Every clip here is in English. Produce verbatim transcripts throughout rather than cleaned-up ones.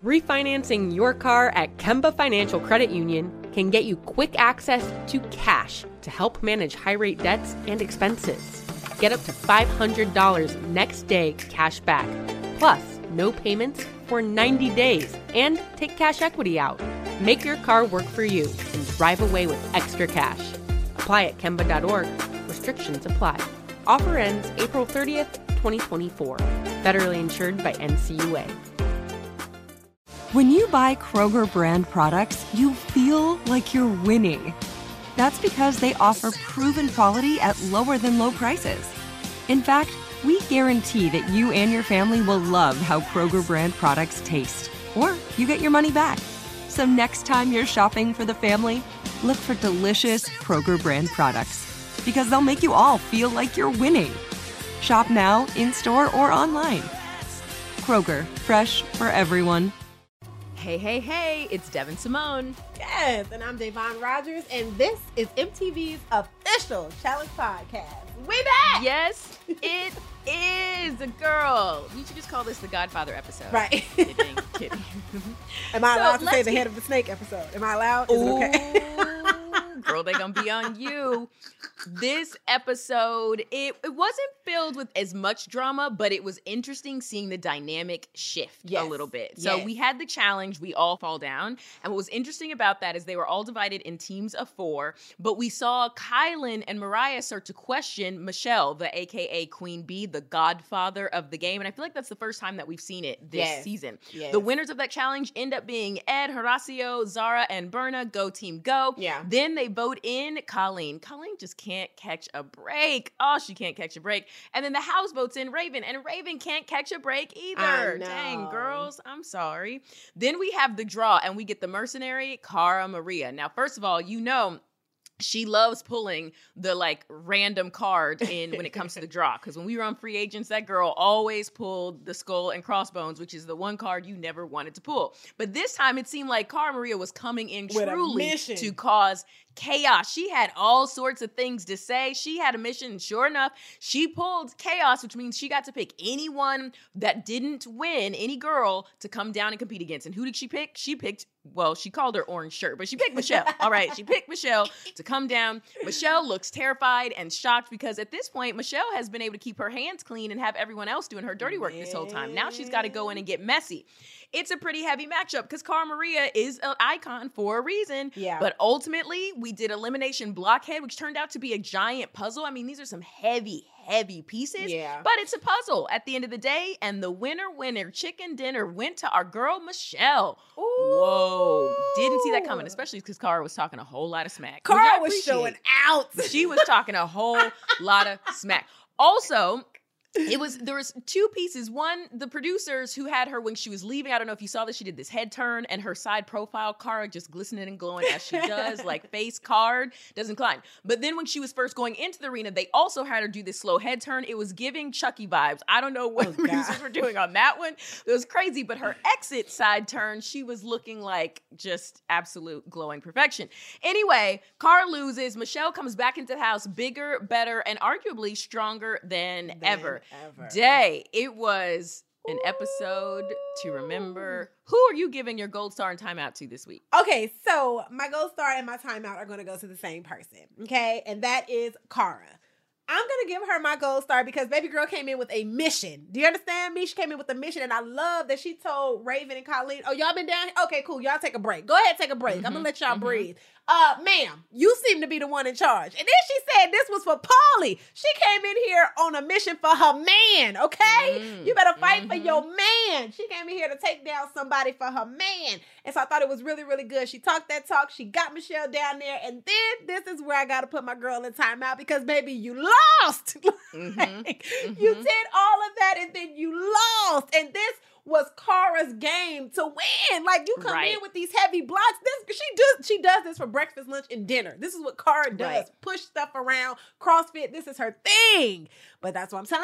Refinancing your car at Kemba Financial Credit Union can get you quick access to cash to help manage high-rate debts and expenses. Get up to five hundred dollars next day cash back, plus no payments for ninety days, and take cash equity out. Make your car work for you and drive away with extra cash. Apply at Kemba dot org. Restrictions apply. Offer ends April thirtieth, twenty twenty-four. Federally insured by N C U A. When you buy Kroger brand products, you feel like you're winning. That's because they offer proven quality at lower than low prices. In fact, we guarantee that you and your family will love how Kroger brand products taste, or you get your money back. So next time you're shopping for the family, look for delicious Kroger brand products, because they'll make you all feel like you're winning. Shop now, in-store, or online. Kroger, fresh for everyone. Hey, hey, hey, it's Devin Simone. Yes, and I'm Davon Rogers, and this is M T V's official Challenge Podcast. We back! Yes, it is, girl. We should just call this the Godfather episode. Right. Kidding, kidding. Am I allowed so to say the get... head of the snake episode? Am I allowed? Is Ooh, it okay? girl, they gonna be on you. This episode, it, it wasn't filled with as much drama, but it was interesting seeing the dynamic shift yes. a little bit. So yes. we had the challenge, we all fall down. And what was interesting about that is they were all divided in teams of four, but we saw Kylan and Mariah start to question Michelle, the A K A Queen Bee, the godfather of the game. And I feel like that's the first time that we've seen it this yes. season. Yes. The winners of that challenge end up being Ed, Horacio, Zara, and Berna. Go team go. Yeah. Then they vote in Colleen. Colleen just can't catch a break. Oh, she can't catch a break. And then the house votes in Raven, and Raven can't catch a break either. Dang, girls, I'm sorry. Then we have the draw, and we get the mercenary, Cara Maria. Now, first of all, you know, she loves pulling the like random card in when it comes to the draw. Because when we were on Free Agents, that girl always pulled the skull and crossbones, which is the one card you never wanted to pull. But this time it seemed like Cara Maria was coming in With truly to cause chaos. She had all sorts of things to say. She had a mission. And sure enough, she pulled chaos, which means she got to pick anyone that didn't win, any girl, to come down and compete against. And who did she pick? She picked, well, she called her orange shirt, but she picked Michelle. All right, she picked Michelle to come down. Michelle looks terrified and shocked because at this point, Michelle has been able to keep her hands clean and have everyone else doing her dirty work this whole time. Now she's got to go in and get messy. It's a pretty heavy matchup because Cara Maria is an icon for a reason. Yeah. But ultimately, we did Elimination Blockhead, which turned out to be a giant puzzle. I mean, these are some heavy, heavy pieces. Yeah. But it's a puzzle at the end of the day. And the winner, winner, chicken dinner went to our girl, Michelle. Ooh. Whoa. Didn't see that coming, especially because Cara was talking a whole lot of smack. Cara was showing out. She was talking a whole lot of smack. Also, it was, there was two pieces. One, the producers who had her when she was leaving, I don't know if you saw this, she did this head turn and her side profile card just glistening and glowing as she does, like face card, doesn't climb. But then when she was first going into the arena, they also had her do this slow head turn. It was giving Chucky vibes. I don't know what oh, the producers were doing on that one. It was crazy, but her exit side turn, she was looking like just absolute glowing perfection. Anyway, Cara loses. Michelle comes back into the house bigger, better, and arguably stronger than, than ever. Ever. Day. It was an episode to remember. Who are you giving your gold star and timeout to this week? Okay, so my gold star and my timeout are going to go to the same person, okay? And that is Cara. I'm going to give her my gold star because baby girl came in with a mission. Do you understand me? She came in with a mission, and I love that she told Raven and Colleen, oh, y'all been down here? Okay, cool. Y'all take a break. Go ahead, take a break. Mm-hmm. I'm going to let y'all mm-hmm. breathe. Uh, ma'am, you seem to be the one in charge. And then she said this was for Paulie. She came in here on a mission for her man, okay? Mm-hmm. You better fight mm-hmm. for your man. She came in here to take down somebody for her man. And so I thought it was really, really good. She talked that talk. She got Michelle down there. And then this is where I got to put my girl in timeout because, baby, you lost. mm-hmm. like, mm-hmm. You did all of that and then you lost. And this was Cara's game to win. Like, you come right. in with these heavy blocks. This she does she does this for breakfast, lunch, and dinner. This is what Cara does. Right. Push stuff around, CrossFit. This is her thing. But that's what I'm telling you.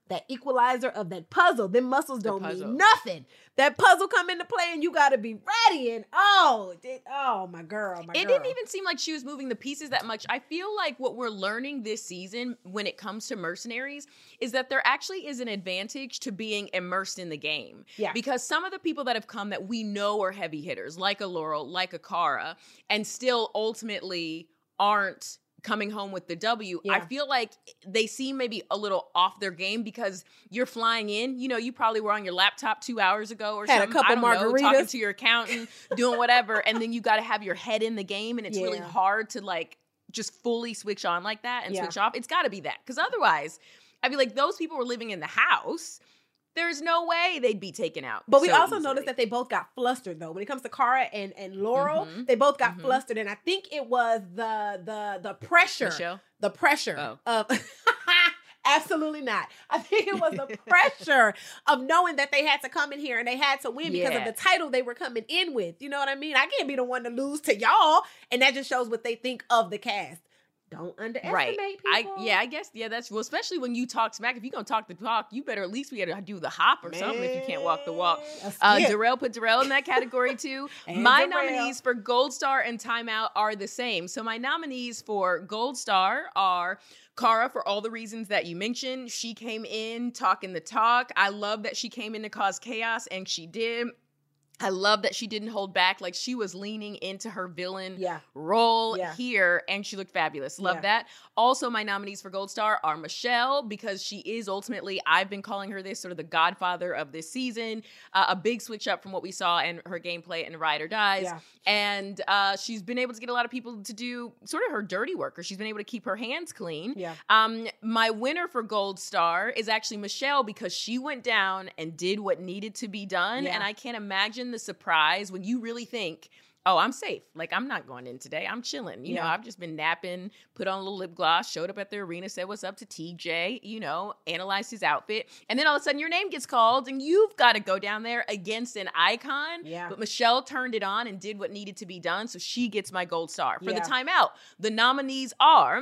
that equalizer of that puzzle. Them muscles don't puzzle. mean nothing. That puzzle come into play and you got to be ready. And oh, it, oh my girl, my It girl. didn't even seem like she was moving the pieces that much. I feel like what we're learning this season when it comes to mercenaries is that there actually is an advantage to being immersed in the game. Yeah. Because some of the people that have come that we know are heavy hitters, like a Laurel, like a Cara, and still ultimately aren't coming home with the W, Yeah. I feel like they seem maybe a little off their game because you're flying in. You know, you probably were on your laptop two hours ago or Had a something. couple I don't know, margaritas. talking to your accountant, doing whatever, and then you got to have your head in the game, and it's really Yeah. hard to like just fully switch on like that and Yeah. switch off. It's got to be that, because otherwise, I feel like those people were living in the house. There's no way they'd be taken out. But we so also easily. noticed that they both got flustered though. When it comes to Cara and, and Laurel, Mhm. they both got Mhm. flustered. And I think it was the the the pressure. Michelle? The pressure Oh. of absolutely not. I think it was the pressure of knowing that they had to come in here and they had to win because Yeah. of the title they were coming in with. You know what I mean? I can't be the one to lose to y'all. And that just shows what they think of the cast. Don't underestimate Right. I people. yeah, I guess yeah, that's well, especially when you talk smack. If you're gonna talk the talk, you better at least be able to do the hop or something if you can't walk the walk. Man, a Uh, skip. Darrell put Darrell in that category too. And My Darrell. nominees for Gold Star and Timeout are the same. So my nominees for Gold Star are Cara, for all the reasons that you mentioned. She came in talking the talk. I love that she came in to cause chaos, and she did. I love that she didn't hold back. Like, she was leaning into her villain Yeah. role Yeah. here, and she looked fabulous. Love Yeah. that. Also, my nominees for Gold Star are Michelle, because she is ultimately, I've been calling her this, sort of the godfather of this season. Uh, a big switch up from what we saw in her gameplay in Ride or Dies. Yeah. And uh, she's been able to get a lot of people to do sort of her dirty work, or she's been able to keep her hands clean. Yeah. Um, my winner for Gold Star is actually Michelle, because she went down and did what needed to be done. Yeah. And I can't imagine the surprise when you really think, oh, I'm safe. Like, I'm not going in today. I'm chilling. You Yeah. know, I've just been napping, put on a little lip gloss, showed up at the arena, said what's up to T J, you know, analyzed his outfit. And then all of a sudden your name gets called and you've got to go down there against an icon. Yeah. But Michelle turned it on and did what needed to be done. So she gets my Gold Star. For Yeah. the timeout, the nominees are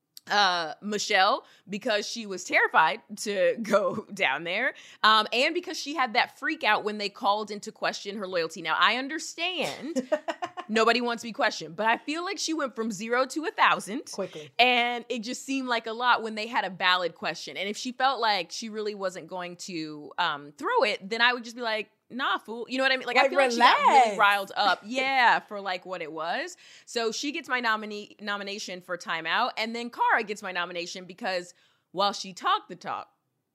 uh Michelle, because she was terrified to go down there, um and because she had that freak out when they called into question her loyalty. Now, I understand nobody wants to be questioned, but I feel like she went from zero to a thousand Quickly. and it just seemed like a lot when they had a valid question. And if she felt like she really wasn't going to um throw it, then I would just be like, nah, fool. You know what I mean? Like, I Like, feel like she got really relax. riled up. Yeah, for like what it was. So she gets my nominee nomination for Timeout. And then Cara gets my nomination because while she talked the talk,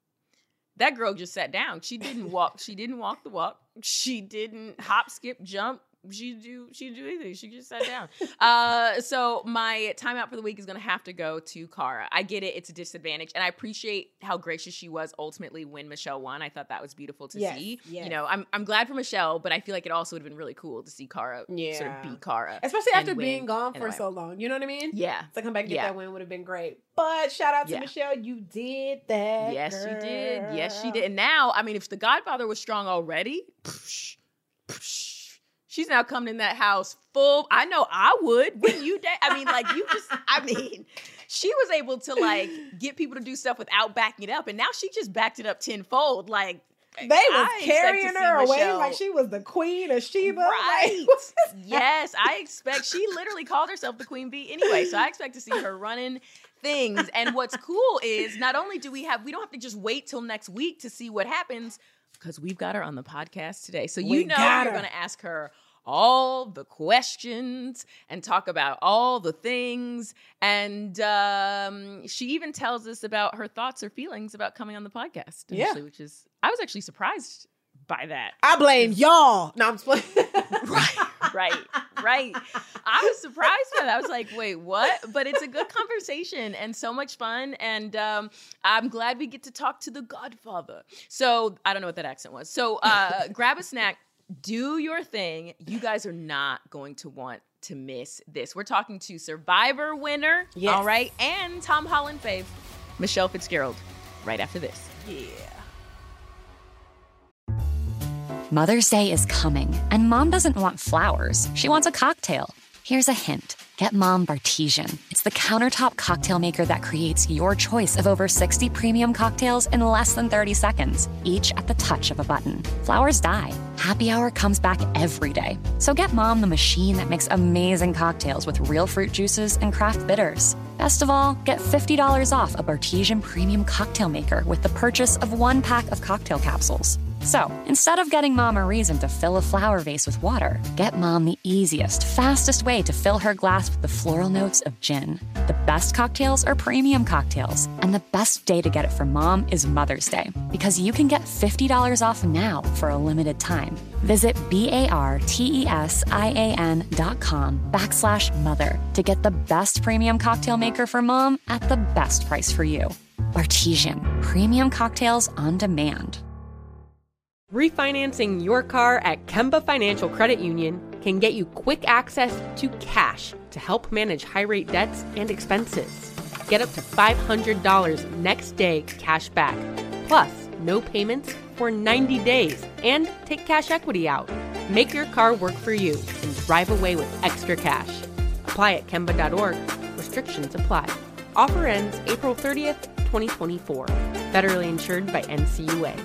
that girl just sat down. She didn't walk. She didn't walk the walk. She didn't hop, skip, jump. She do she do anything. She just sat down. uh, so my timeout for the week is going to have to go to Cara. I get it; it's a disadvantage, and I appreciate how gracious she was ultimately when Michelle won. I thought that was beautiful to Yes, see. yes. You know, I'm I'm glad for Michelle, but I feel like it also would have been really cool to see Cara sort Yeah. of be Cara, Especially and after win being gone in for a way. so long. You know what I mean? Yeah. To come back and get Yeah. that win would have been great. But shout out to Yeah. Michelle. You did that. Yes, she did. Yes, she girl. did. And now, I mean, if The Godfather was strong already, psh, psh, she's now coming in that house full. I know I would. Wouldn't you? Da- I mean, like, you just, I mean, she was able to, like, get people to do stuff without backing it up. And now she just backed it up tenfold. Like, They was I expect to carrying see her away Michelle- like she was the queen of Sheba. Right. Like, Yes, I expect, she literally called herself the Queen Bee anyway. So I expect to see her running things. And what's cool is not only do we have, we don't have to just wait till next week to see what happens, because we've got her on the podcast today. So you We know got you're her. going to ask her all the questions and talk about all the things. And um, she even tells us about her thoughts or feelings about coming on the podcast. Yeah. Actually, which is, I was actually surprised by that. I blame y'all. No, I'm just playing. Right, right, right. I was surprised by that. I was like, wait, what? But it's a good conversation and so much fun. And um, I'm glad we get to talk to the Godfather. So I don't know what that accent was. So uh, grab a snack, do your thing. You guys are not going to want to miss this. We're talking to Survivor winner, Yes. all right, and Tom Holland fave, Michelle Fitzgerald, right after this. Yeah. Mother's Day is coming, and Mom doesn't want flowers. She wants a cocktail. Here's a hint. get Mom Bartesian. It's the countertop cocktail maker that creates your choice of over sixty premium cocktails in less than thirty seconds, each at the touch of a button. Flowers die. Happy Hour comes back every day. So get Mom the machine that makes amazing cocktails with real fruit juices and craft bitters. Best of all, get fifty dollars off a Bartesian Premium Cocktail Maker with the purchase of one pack of cocktail capsules. So, instead of getting Mom a reason to fill a flower vase with water, get Mom the easiest, fastest way to fill her glass with the floral notes of gin. The best cocktails are premium cocktails, and the best day to get it for Mom is Mother's Day, because you can get fifty dollars off now for a limited time. Visit B-A-R-T-E-S-I-A-N dot com backslash mother to get the best premium cocktail maker for Mom at the best price for you. Bartesian, premium cocktails on demand. Refinancing your car at Kemba Financial Credit Union can get you quick access to cash to help manage high-rate debts and expenses. Get up to five hundred dollars next day cash back, plus no payments for ninety days, and take cash equity out. Make your car work for you and drive away with extra cash. Apply at Kemba dot org. Restrictions apply. Offer ends April thirtieth, twenty twenty-four. Federally insured by N C U A.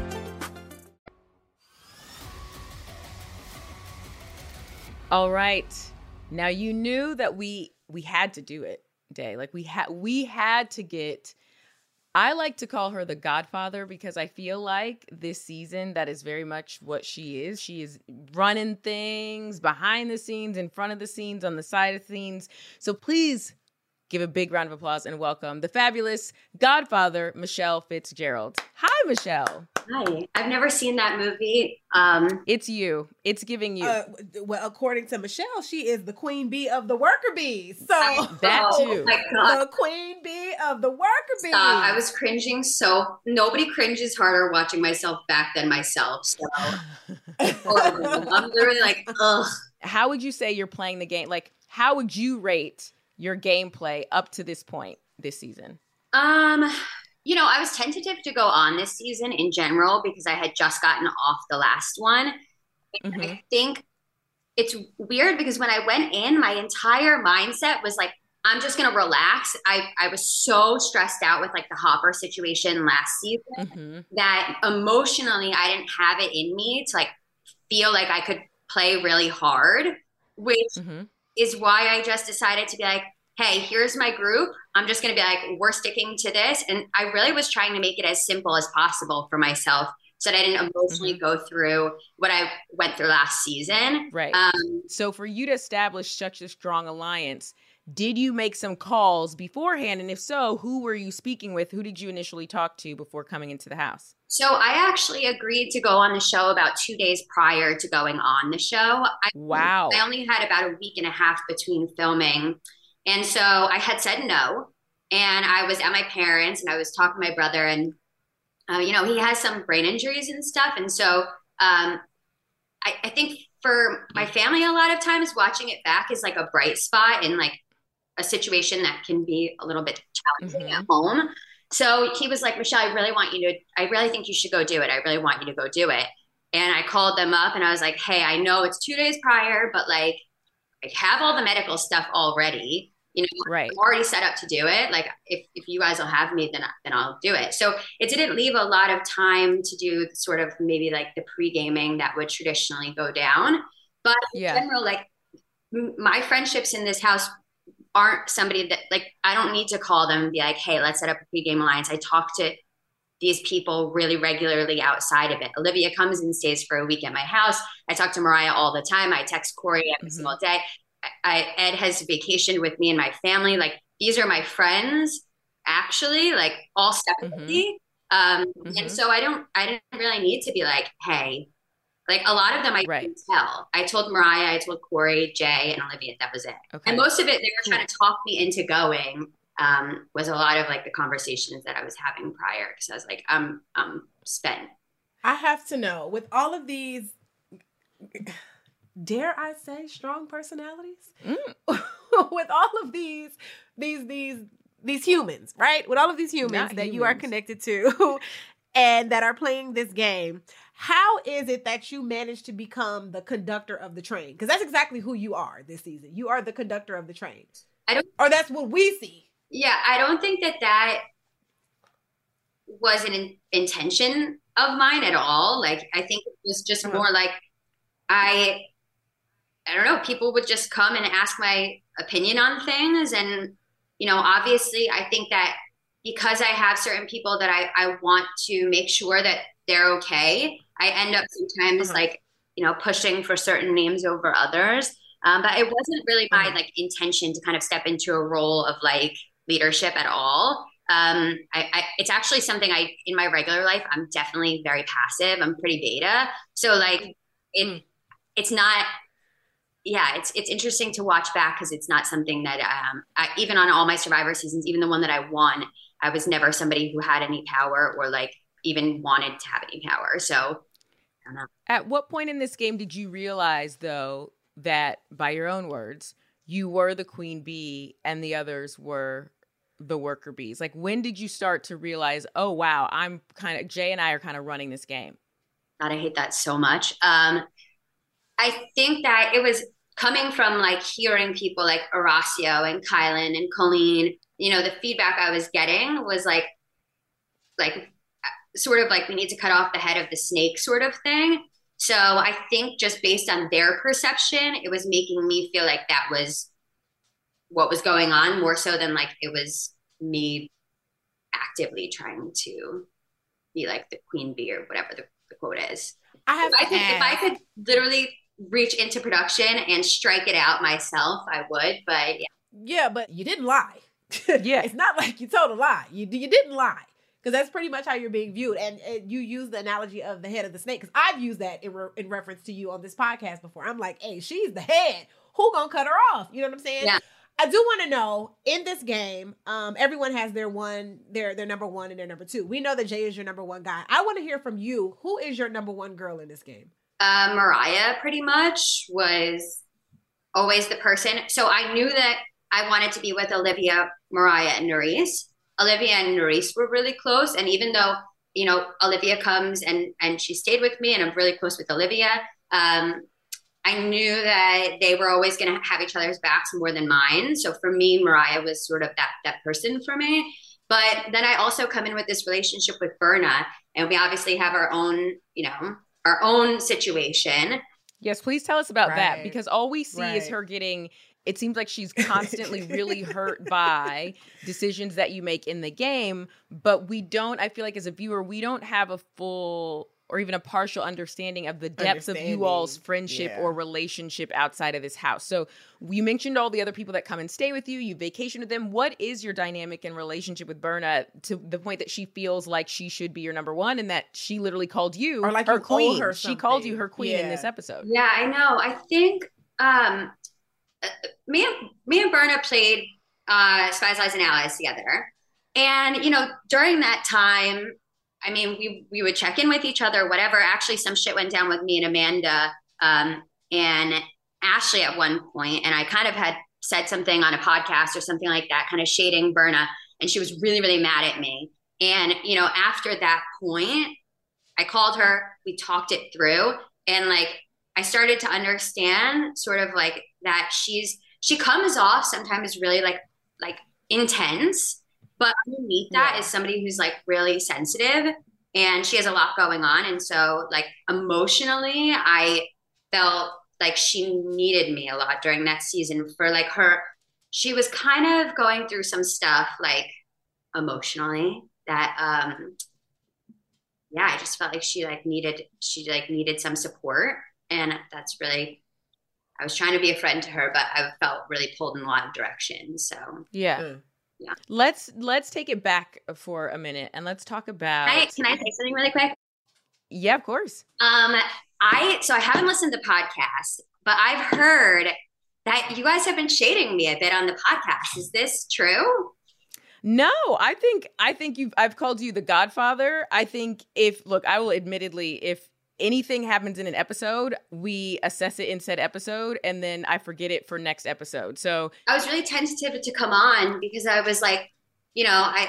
All right. Now you knew that we we had to do it, Day. Like we had we had to get I like to call her the Godfather because I feel like this season that is very much what she is. She is running things behind the scenes, in front of the scenes, on the side of scenes. So please give a big round of applause and welcome the fabulous Godfather, Michelle Fitzgerald. Hi, Michelle. Hi. I've never seen that movie. Um, it's you. It's giving you. Uh, well, according to Michelle, she is the queen bee of the worker bees. So I, that oh too. My God. The queen bee of the worker bees. Stop. I was cringing so nobody cringes harder watching myself back than myself. So I'm literally like, ugh. How would you say you're playing the game? Like, how would you rate your gameplay up to this point this season? Um, you know, I was tentative to go on this season in general because I had just gotten off the last one. Mm-hmm. I think it's weird because when I went in, my entire mindset was like, I'm just going to relax. I, I was so stressed out with like the Hopper situation last season mm-hmm. that emotionally I didn't have it in me to like feel like I could play really hard, which mm-hmm. is why I just decided to be like, hey, here's my group. I'm just going to be like, we're sticking to this. And I really was trying to make it as simple as possible for myself so that I didn't emotionally mm-hmm. go through what I went through last season. Right. Um, so for you to establish such a strong alliance, did you make some calls beforehand? And if so, who were you speaking with? Who did you initially talk to before coming into the house? So I actually agreed to go on the show about two days prior to going on the show. I, wow. I only had about a week and a half between filming. And so I had said no, and I was at my parents and I was talking to my brother and, uh, you know, he has some brain injuries and stuff. And so um, I, I think for my family, a lot of times watching it back is like a bright spot in like a situation that can be a little bit challenging mm-hmm. at home. So he was like, Michelle, I really want you to, I really think you should go do it. I really want you to go do it. And I called them up and I was like, hey, I know it's two days prior, but like I have all the medical stuff already. You know, right. I'm already set up to do it. Like if, if you guys will have me, then, then I'll do it. So it didn't leave a lot of time to do sort of maybe like the pre-gaming that would traditionally go down. But yeah. in general, like m- my friendships in this house aren't somebody that like, I don't need to call them and be like, hey, let's set up a pre-game alliance. I talk to these people really regularly outside of it. Olivia comes and stays for a week at my house. I talk to Mariah all the time. I text Corey every mm-hmm. single day. I, Ed has vacationed with me and my family. Like these are my friends, actually, like all separately. Mm-hmm. Um, mm-hmm. And so I don't, I didn't really need to be like, hey, like a lot of them I right. didn't tell. I told Mariah, I told Corey, Jay, and Olivia. That was it. Okay. And most of it, they were trying to talk me into going. Um, was a lot of like the conversations that I was having prior because I was like, I'm, I'm spent. I have to know with all of these. Dare I say strong personalities? Mm. With all of these, these, these, these humans, right? With all of these humans Not that humans. You are connected to and that are playing this game, How is it that you managed to become the conductor of the train? Because that's exactly who you are this season. You are the conductor of the train. I don't, or that's what we see. Yeah, I don't think that that was an in- intention of mine at all. Like, I think it was just uh-huh. more like I, I don't know, people would just come and ask my opinion on things. And, you know, obviously I think that because I have certain people that I, I want to make sure that they're okay, I end up sometimes uh-huh. like, you know, pushing for certain names over others. Um, but it wasn't really my uh-huh. like intention to kind of step into a role of like leadership at all. Um, I, I, it's actually something I, in my regular life, I'm definitely very passive. I'm pretty beta. So like it, mm. it's not, yeah, it's, it's interesting to watch back because it's not something that, um, I, even on all my Survivor seasons, even the one that I won, I was never somebody who had any power or like even wanted to have any power. So I don't know. At what point in this game did you realize though, that by your own words, you were the queen bee and the others were the worker bees? Like, when did you start to realize, oh, wow, I'm kind of, Jay and I are kind of running this game? God, I hate that so much. Um, I think that it was coming from like hearing people like Horacio and Kylan and Colleen, you know, the feedback I was getting was like, like sort of like we need to cut off the head of the snake sort of thing. So I think just based on their perception, it was making me feel like that was what was going on more so than like it was me actively trying to be like the queen bee or whatever the, the quote is. I have if I could, if I could literally reach into production and strike it out myself, I would. But yeah, yeah, but you didn't lie. Yeah, it's not like you told a lie. You you didn't lie. Because that's pretty much how you're being viewed. And, and you use the analogy of the head of the snake. Because I've used that in, re- in reference to you on this podcast before. I'm like, hey, she's the head. Who gonna cut her off? You know what I'm saying? Yeah. I do want to know, in this game, um, everyone has their one, their their number one and their number two. We know that Jay is your number one guy. I want to hear from you. Who is your number one girl in this game? Uh, Mariah pretty much was always the person. So I knew that I wanted to be with Olivia, Mariah, and Nurys. Olivia and Nurys were really close. And even though, you know, Olivia comes and, and she stayed with me and I'm really close with Olivia, um, I knew that they were always going to have each other's backs more than mine. So for me, Mariah was sort of that, that person for me. But then I also come in with this relationship with Berna, and we obviously have our own, you know, our own situation. Yes, please tell us about right. that, because all we see right. is her getting, it seems like she's constantly really hurt by decisions that you make in the game, but we don't, I feel like as a viewer, we don't have a full or even a partial understanding of the depth of you all's friendship yeah. or relationship outside of this house. So you mentioned all the other people that come and stay with you, you vacation with them. What is your dynamic and relationship with Berna to the point that she feels like she should be your number one and that she literally called you or like her you queen? Her she called you her queen yeah. in this episode. Yeah, I know. I think um, me, and, me and Berna played uh, Spies, Lies, and Allies together. And, you know, during that time, I mean, we we would check in with each other, whatever. Actually, some shit went down with me and Amanda um, and Ashley at one point, and I kind of had said something on a podcast or something like that, kind of shading Berna, and she was really, really mad at me. And, you know, after that point, I called her, we talked it through, and like I started to understand sort of like that she's she comes off sometimes really like like intense. But underneath that yeah. is somebody who's like really sensitive and she has a lot going on. And so like emotionally, I felt like she needed me a lot during that season for like her, she was kind of going through some stuff like emotionally that, um, yeah, I just felt like she like needed, she like needed some support. And that's really, I was trying to be a friend to her, but I felt really pulled in a lot of directions. So yeah. Mm. Yeah. Let's let's take it back for a minute and let's talk about. Can I, can I say something really quick? Yeah, of course. Um, I so I haven't listened to podcasts, but I've heard that you guys have been shading me a bit on the podcast. Is this true? No, I think I think you've I've called you the Godfather. I think if look, I will admittedly if anything happens in an episode, we assess it in said episode, and then I forget it for next episode. So I was really tentative to come on because I was like, you know, I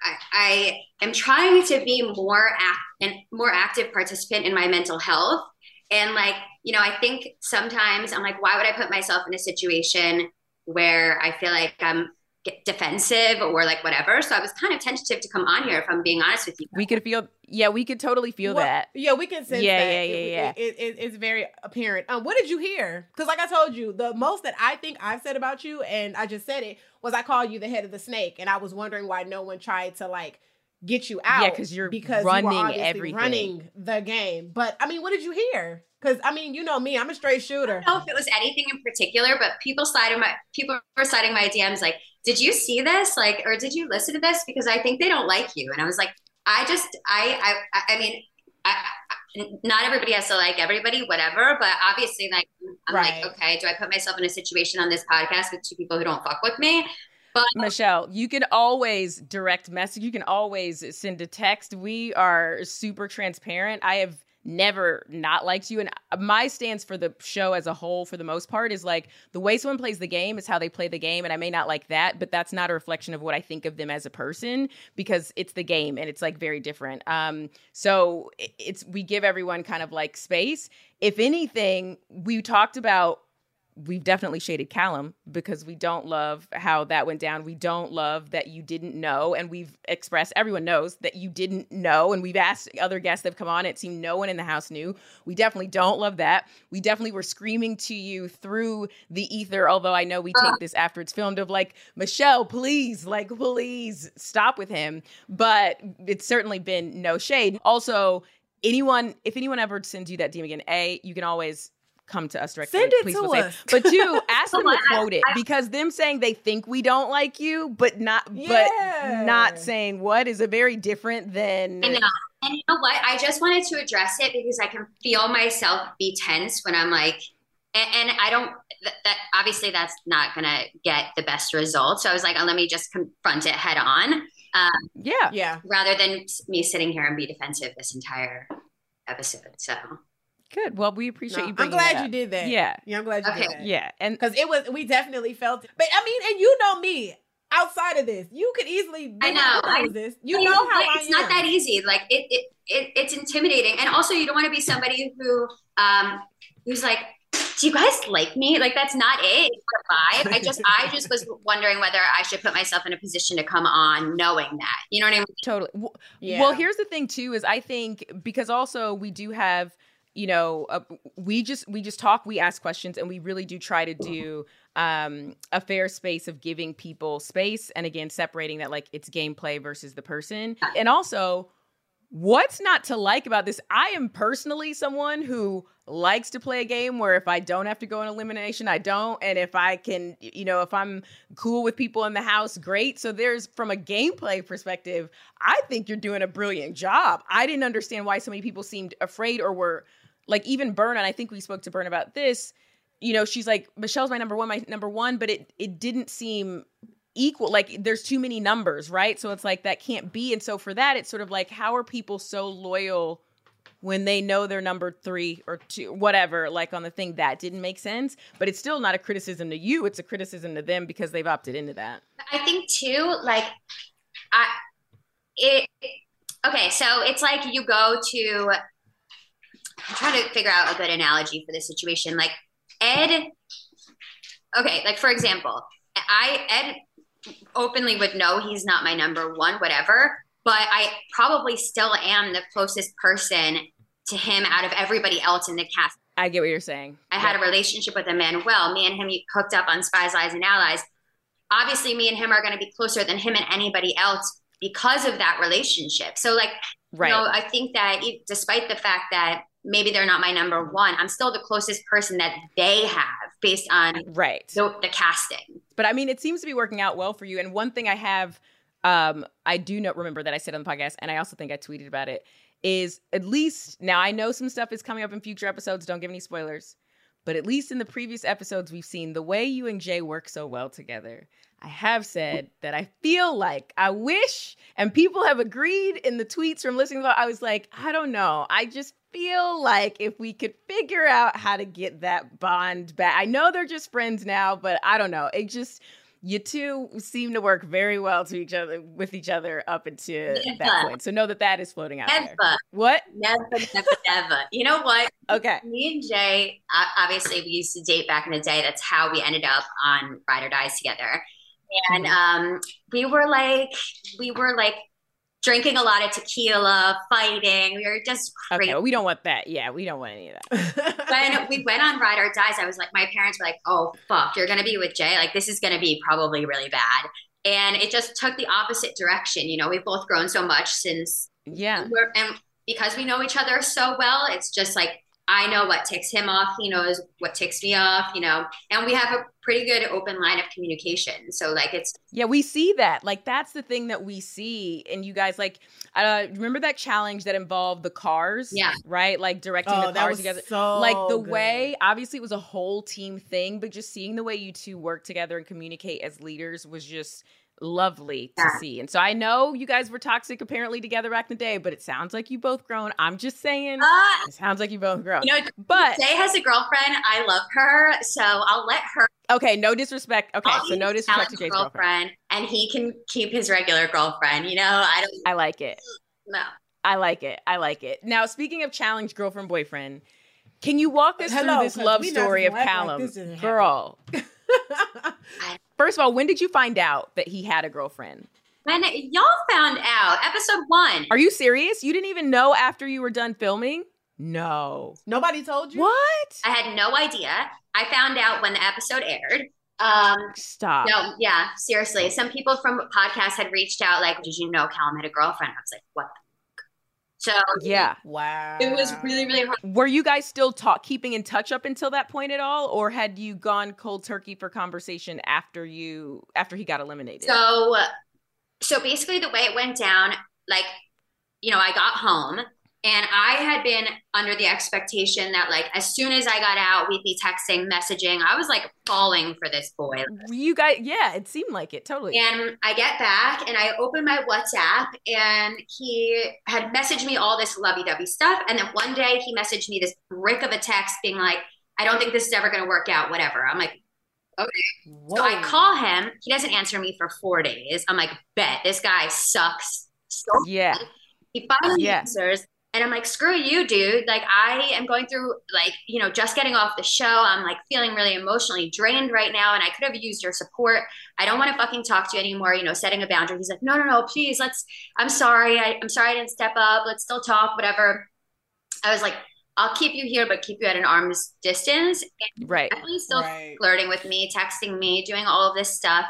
I, I am trying to be more act and more active participant in my mental health. And like, you know, I think sometimes I'm like, why would I put myself in a situation where I feel like I'm defensive or like whatever? So I was kind of tentative to come on here, if I'm being honest with you. We could feel, yeah, we could totally feel well, that. Yeah, we can sense yeah, that. Yeah, yeah, it, yeah, it, it, it, It's very apparent. Um, what did you hear? Because like I told you, the most that I think I've said about you, and I just said it, was I called you the head of the snake. And I was wondering why no one tried to like get you out. Yeah, because you're because running you were obviously everything. running the game. But I mean, what did you hear? Because I mean, you know me, I'm a straight shooter. I don't know if it was anything in particular, but people sliding my people were sliding my D Ms like, did you see this? Like, or did you listen to this? Because I think they don't like you. And I was like, I just, I, I, I mean, I, I, not everybody has to like everybody, whatever. But obviously, like, I'm Right. like, okay, do I put myself in a situation on this podcast with two people who don't fuck with me? But Michelle, you can always direct message. You can always send a text. We are super transparent. I have never not liked you. And my stance for the show as a whole, for the most part, is like the way someone plays the game is how they play the game. And I may not like that, but that's not a reflection of what I think of them as a person, because it's the game and it's like very different. Um, so it's, we give everyone kind of like space. If anything, we talked about, we've definitely shaded Callum because we don't love how that went down. We don't love that you didn't know. And we've expressed, everyone knows that you didn't know. And we've asked other guests that have come on. It seemed no one in the house knew. We definitely don't love that. We definitely were screaming to you through the ether, although I know we take this after it's filmed, of like, Michelle, please, like, please stop with him. But it's certainly been no shade. Also, anyone, if anyone ever sends you that D M again, A, you can always come to us directly. Send it please to will us. Say. But two, ask them to quote it, because them saying they think we don't like you, but not, Yeah. but not saying what is a very different than. I know. And you know what? I just wanted to address it because I can feel myself be tense when I'm like, and, and I don't, that, that obviously that's not going to get the best result. So I was like, oh, let me just confront it head on. Um, Yeah. Yeah. rather than me sitting here and be defensive this entire episode. So. Good. Well, we appreciate No, you I'm bringing glad that you up. did that. Yeah. Yeah, I'm glad you Okay. did that. Yeah. And Because it was, we definitely felt it. But I mean, and you know me, outside of this, you could easily, I know. You know I- this. You know how I it's am. not that easy. Like it, it, it, it's intimidating. And also you don't want to be somebody who, um, who's like, do you guys like me? Like, that's not it. It's the vibe. I just, I just was wondering whether I should put myself in a position to come on knowing that, you know what I mean? totally. Well, Yeah. well, here's the thing too, is I think because also we do have, you know, uh, we just we just talk, we ask questions, and we really do try to do um, a fair space of giving people space, and again, separating that like it's gameplay versus the person. And also, what's not to like about this? I am personally someone who likes to play a game where if I don't have to go in elimination, I don't. And if I can, you know, if I'm cool with people in the house, great. So there's, from a gameplay perspective, I think you're doing a brilliant job. I didn't understand why so many people seemed afraid or were, like, even Berna, and I think we spoke to Berna about this, you know, she's like, Michelle's my number one, my number one, but it it didn't seem equal. Like, there's too many numbers, right? So it's like, that can't be. And so for that, it's sort of like, how are people so loyal when they know they're number three or two, whatever, like on the thing? That didn't make sense. But it's still not a criticism to you. It's a criticism to them because they've opted into that. I think too, like, I, it, okay, so it's like you go to, I'm trying to figure out a good analogy for this situation. Like, Ed, okay, like, for example, I, Ed openly would know he's not my number one, whatever, but I probably still am the closest person to him out of everybody else in the cast. I get what you're saying. I had a relationship with Emmanuel. Me and him hooked up on Spies, Lies, and Allies. Obviously, me and him are going to be closer than him and anybody else because of that relationship. So, like, Right. you know, I think that it, despite the fact that maybe they're not my number one, I'm still the closest person that they have based on Right. the, the casting. But I mean, it seems to be working out well for you. And one thing I have, um, I do not remember that I said on the podcast, and I also think I tweeted about it, is at least, now I know some stuff is coming up in future episodes, don't give any spoilers, but at least in the previous episodes we've seen the way you and Jay work so well together. I have said that I feel like, I wish, and people have agreed in the tweets from listening to it, I was like, I don't know. I just feel like if we could figure out how to get that bond back. I know they're just friends now, but I don't know. It just, you two seem to work very well to each other with each other up until Never. that point. So know that that is floating out Never. there. What? Never, never, never. You know what? Okay. Me and Jay, obviously we used to date back in the day. That's how we ended up on Ride or Dies together. And um, we were like, we were like drinking a lot of tequila, fighting. We were just crazy. Okay, well, we don't want that. Yeah, we don't want any of that. When we went on Ride or Dies, I was like, my parents were like, oh, fuck, you're going to be with Jay? Like, this is going to be probably really bad. And it just took the opposite direction. You know, we've both grown so much since. Yeah. We're, and because we know each other so well, it's just like, I know what ticks him off. He knows what ticks me off, you know, and we have a pretty good open line of communication. So like it's. Yeah, we see that. Like that's the thing that we see. And you guys like, uh, remember that challenge that involved the cars? Yeah. Right? Like directing Oh, the that cars was together. so like the good. way, obviously it was a whole team thing, but just seeing the way you two work together and communicate as leaders was just lovely to Yeah. see. And so I know you guys were toxic apparently together back in the day, but it sounds like you both grown. I'm just saying, Uh, it sounds like you both grown. you know, but Jay has a girlfriend. I love her. So I'll let her. okay, no disrespect. Okay, I'll so be no his disrespect to challenge Jay's girlfriend. girlfriend, and he can keep his regular girlfriend. You know, I don't I like it. know. I like it. I like it. Now, speaking of challenge girlfriend boyfriend, can you walk us Hello, through this 'cause love we not story of gonna act like Callum? this didn't happen. Girl. First of all, when did you find out that he had a girlfriend? When y'all found out, episode one. Are you serious? You didn't even know after you were done filming? No. Nobody told you? What? I had no idea. I found out when the episode aired. Um, Stop. no, yeah, seriously. Some people from podcasts had reached out, like, "Did you know Callum had a girlfriend?" I was like, "What the fuck?" So Yeah. Wow. it was really, really hard. Were you guys still talk keeping in touch up until that point at all, or had you gone cold turkey for conversation after you after he got eliminated? So, so basically, the way it went down, like, you know, I got home. And I had been under the expectation that, like, as soon as I got out, we'd be texting, messaging. I was, like, falling for this boy. You guys, yeah, it seemed like it, totally. And I get back, and I open my WhatsApp, and he had messaged me all this lovey-dovey stuff. And then one day, he messaged me this brick of a text being like, I don't think this is ever going to work out, whatever. I'm like, okay. Whoa. So I call him. He doesn't answer me for four days. I'm like, bet, this guy sucks so Yeah. bad. He finally Yeah. answers. And I'm like, screw you, dude. Like, I am going through, like, you know, just getting off the show. I'm, like, feeling really emotionally drained right now. And I could have used your support. I don't want to fucking talk to you anymore, you know, setting a boundary. He's like, no, no, no, please, let's, I'm sorry. I, I'm sorry I didn't step up. Let's still talk, whatever. I was like, I'll keep you here, but keep you at an arm's distance. And Right. definitely still Right. flirting with me, texting me, doing all of this stuff.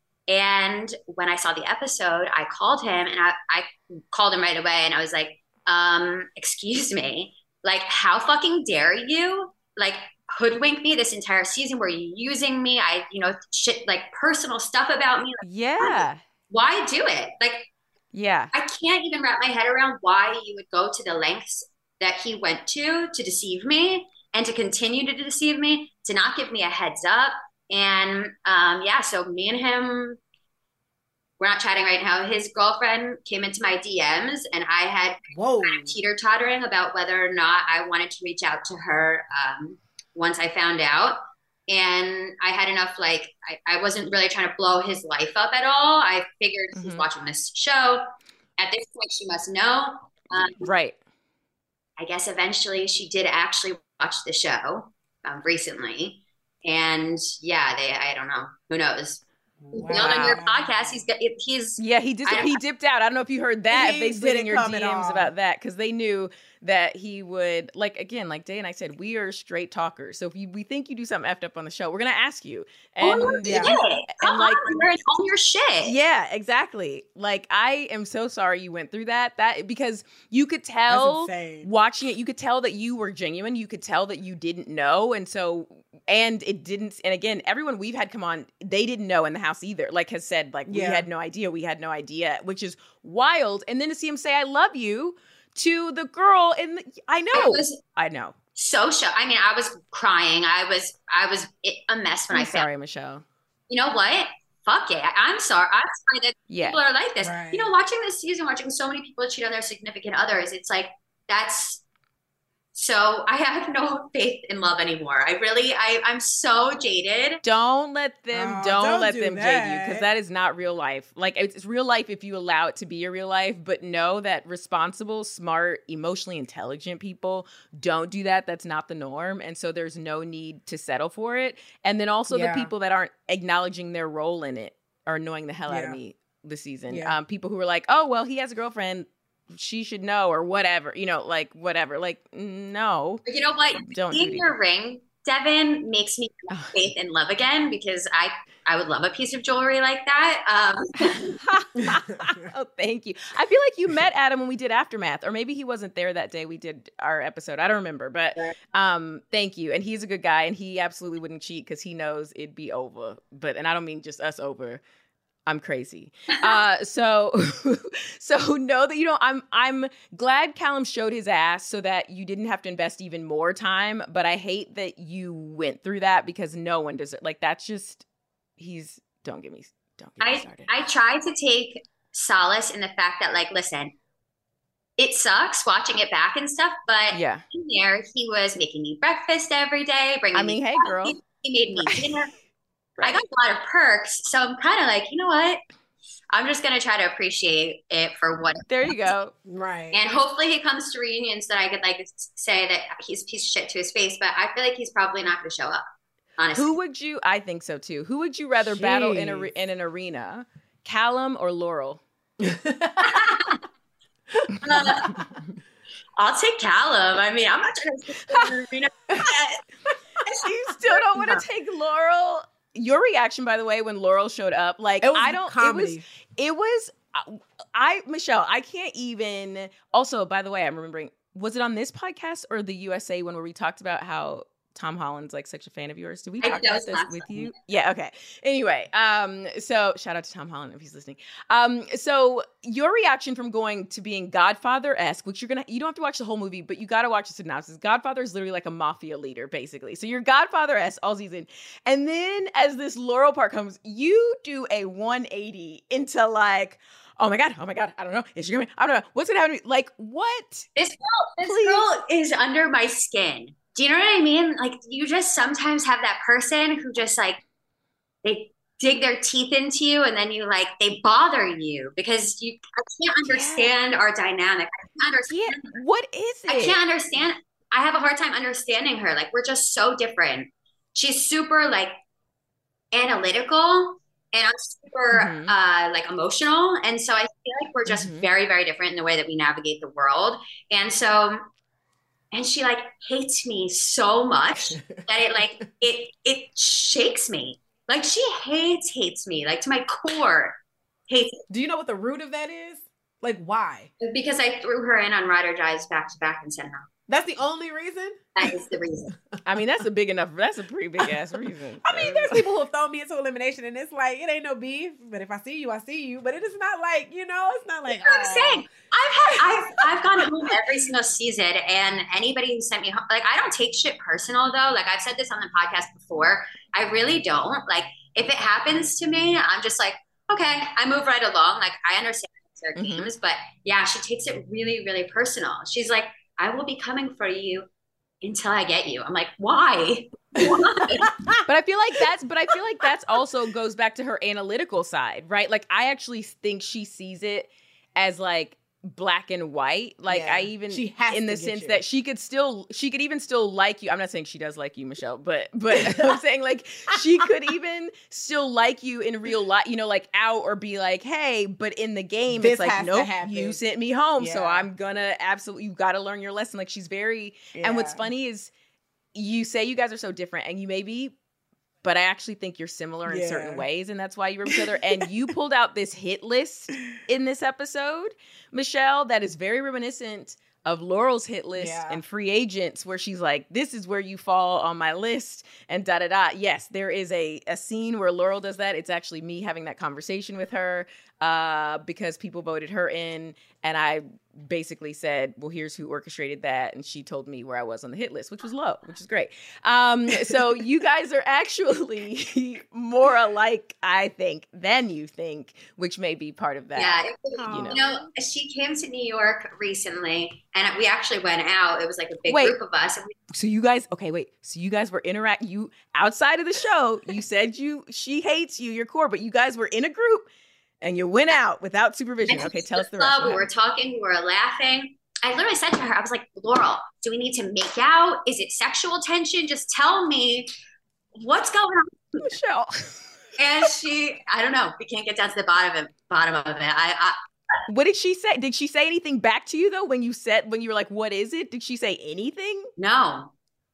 And when I saw the episode, I called him and I, I called him right away. And I was like, um, excuse me, like, how fucking dare you, like, hoodwink me this entire season where you're using me? I, you know, shit, like, personal stuff about me. Like, Yeah. why do it? Like, Yeah. I can't even wrap my head around why you would go to the lengths that he went to to deceive me and to continue to deceive me, to not give me a heads up. And um, yeah, so me and him, we're not chatting right now. His girlfriend came into my D Ms, and I had Whoa. kind of teeter-tottering about whether or not I wanted to reach out to her um, once I found out. And I had enough, like, I, I wasn't really trying to blow his life up at all. I figured he's Mhm. watching this show. At this point, she must know. Um, Right. I guess eventually she did actually watch the show um, recently. And yeah, they, I don't know. Who knows? Wow. Bailed on your podcast. He's got, he's, Yeah, he did. I- He dipped out. I don't know if you heard that. He If they slid in didn't your come D at Ms all. about that because they knew that he would, like, again, like Day and I said, we are straight talkers. So if you, we think you do something effed up on the show, we're gonna ask you. And oh, yeah. shit. Come and, like, on, you're own your shit. yeah, exactly. Like, I am so sorry you went through that. That because you could That's tell insane. watching it, you could tell that you were genuine. You could tell that you didn't know, and so and it didn't. And again, everyone we've had come on, they didn't know in the house either. Like has said, like Yeah. we had no idea. We had no idea, which is wild. And then to see him say "I love you" to the girl, and I I know, was I know. so shocked. I mean, I was crying. I was, I was a mess when I'm I found. sorry, Michelle. You know what? Fuck it. I'm sorry. I'm sorry that Yeah, people are like this. Right. You know, watching this season, watching so many people cheat on their significant others, it's like that's So I have no faith in love anymore. I really, I, I'm so jaded. Don't let them, Oh, don't, don't let do them jade you, that. because that is not real life. Like, it's, it's real life if you allow it to be a real life, but know that responsible, smart, emotionally intelligent people don't do that. That's not the norm. And so there's no need to settle for it. And then also Yeah. the people that aren't acknowledging their role in it are annoying the hell out of Yeah. me this season. Yeah. Um, people who are like, oh, well, he has a girlfriend, she should know, or whatever, you know, like whatever. Like, no. But you know what? Don't do Seeing it your ring, Devin, makes me have faith in love again, because I, I would love a piece of jewelry like that. Um, Oh, thank you. I feel like you met Adam when we did Aftermath, or maybe he wasn't there that day we did our episode. I don't remember, but um, thank you. And he's a good guy, and he absolutely wouldn't cheat because he knows it'd be over. But, and I don't mean just us over. I'm crazy. Uh, so, so know that you know. I'm I'm glad Callum showed his ass so that you didn't have to invest even more time. But I hate that you went through that, because no one does it. Like, that's just he's. Don't get me. Don't get me I, started. I try to take solace in the fact that, like, listen, it sucks watching it back and stuff, but Yeah. in there, he was making me breakfast every day, bringing I mean, me hey, coffee. girl. He made me Right. dinner. Right. I got a lot of perks, so I'm kind of like, you know what? I'm just gonna try to appreciate it for what. There you go. Right. And hopefully he comes to reunions that I could like say that he's a piece of shit to his face, but I feel like he's probably not going to show up. Honestly, Who would you? I think so too. Who would you rather battle in a Jeez. in an arena, Callum or Laurel? Uh, I'll take Callum. I mean, I'm not trying to. You know, You still don't want to take Laurel? Your reaction, by the way, when Laurel showed up, like It was I don't. comedy. It was. It was. I Michelle. I can't even. Also, by the way, I'm remembering. Was it on this podcast or the U S A one where we talked about how Tom Holland's like such a fan of yours? Did we I- talk that about was this last with time. you? Yeah. Okay. Anyway, um, so shout out to Tom Holland if he's listening. Um, so your reaction from going to being Godfather-esque, which you're gonna, you don't have to watch the whole movie, but you got to watch the synopsis. Godfather is literally like a mafia leader, basically. So you're Godfather-esque all season, and then as this Laurel part comes, you do a one eighty into like, oh my god, oh my god, I don't know, is she coming? I don't know, what's gonna happen to me? Like, what? this girl, this Please. girl is under my skin. Do you know what I mean? Like, you just sometimes have that person who just like they dig their teeth into you, and then you like they bother you because you. I can't understand our dynamic. I can't Yeah, understand. what is it? I can't understand. I have a hard time understanding her. Like, we're just so different. She's super like analytical, and I'm super Mhm. uh like emotional. And so I feel like we're just Mhm. very, very different in the way that we navigate the world. And so and she like hates me so much that it like it it shakes me. Like, she hates hates me like to my core. Hates Do you know what the root of that is? Like, why? because I threw her in on Ride or Dies back to back and sent her. That's the only reason? That is the reason. I mean, that's a big enough. That's a pretty big ass reason. I mean, there's people who have thrown me into elimination, and it's like, it ain't no beef, but if I see you, I see you. But it is not like, you know, it's not like, That's what I'm oh. saying. I've had I've I've gone home every single season, and anybody who sent me home, like, I don't take shit personal though. Like, I've said this on the podcast before. I really don't. Like, if it happens to me, I'm just like, okay, I move right along. Like, I understand their Mhm. games, but yeah, she takes it really, really personal. She's like, I will be coming for you until I get you. I'm like, why? Why? But I feel like that's but I feel like that's also goes back to her analytical side, right? Like, I actually think she sees it as like black and white. Like, Yeah. I even She has in to the get sense you. that she could still she could even still like you. I'm not saying she does like you, Michelle, but but I'm saying like she could even still like you in real life, you know, like out or be like, hey, but in the game This it's like, has to nope, happen. you sent me home, so Yeah. I'm gonna absolutely, you got to learn your lesson. Like, she's very And what's Yeah. funny is you say you guys are so different, and you may be, but I actually think you're similar in Yeah. certain ways, and that's why you were each other. And you pulled out this hit list in this episode, Michelle, that is very reminiscent of Laurel's hit list Yeah. and Free Agents, where she's like, this is where you fall on my list, and da da da. Yes, there is a, a scene where Laurel does that. It's actually me having that conversation with her uh, because people voted her in, and I basically said, well, here's who orchestrated that. And she told me where I was on the hit list, which was low, which is great. Um, so you guys are actually more alike, I think, than you think, which may be part of that. Yeah. It, you know. you know, she came to New York recently and we actually went out. It was like a big Wait. group of us. And we- So you guys, okay, wait. So you guys were interact. You outside of the show, you said you she hates you, your core, but you guys were in a group and you went out without supervision. Okay, tell us the rest. We were talking, we were laughing. I literally said to her, I was like, Laurel, do we need to make out? Is it sexual tension? Just tell me what's going on, Michelle. And she, I don't know. We can't get down to the bottom of it. Bottom of it. I, I What did she say? Did she say anything back to you though when you said when you were like, "What is it?" Did she say anything? No,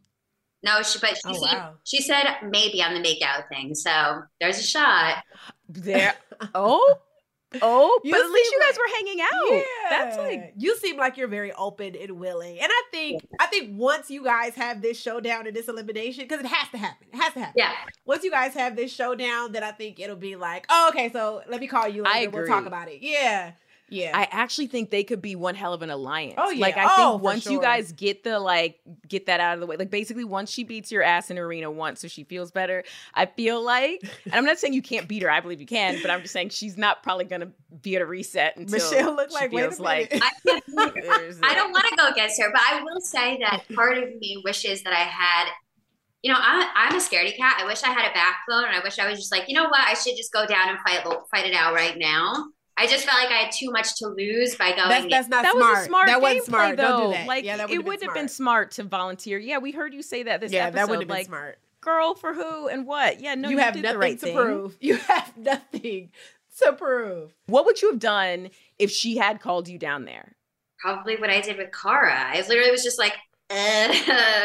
no. She but she Oh, said wow. she said maybe on the make out thing. So there's a shot. There. Oh, oh. You But at least seem you guys like- were hanging out. Yeah. That's like you seem like you're very open and willing. And I think I think once you guys have this showdown and this elimination, because it has to happen. It has to happen. Yeah. Once you guys have this showdown, then I think it'll be like, oh, okay, so let me call you I later. We'll agree. talk about it. Yeah. Yeah. I actually think they could be one hell of an alliance. Oh, yeah. Like I Oh, think for once you sure. guys get the like get that out of the way, like basically once she beats your ass in arena once so she feels better, I feel like, and I'm not saying you can't beat her, I believe you can, but I'm just saying she's not probably gonna be at a reset until Michelle looked she like, wait a feels like minute. I, there's I a- don't want to go against her, but I will say that part of me wishes that I had, you know, I'm, I'm a scaredy cat. I wish I had a backbone, and I wish I was just like, you know what, I should just go down and fight fight it out right now. I just felt like I had too much to lose by going. That's, that's not that smart. was a smart that gameplay, wasn't smart. though. Don't do that. Like yeah, that it would've wouldn't have been smart. smart to volunteer. Yeah, we heard you say that this Yeah, episode. that wouldn't have been like, smart. girl, for who and what? Yeah, no, you, you, have did nothing the right to thing. prove. You have nothing to prove. What would you have done if she had called you down there? Probably what I did with Cara. I literally was just like, uh,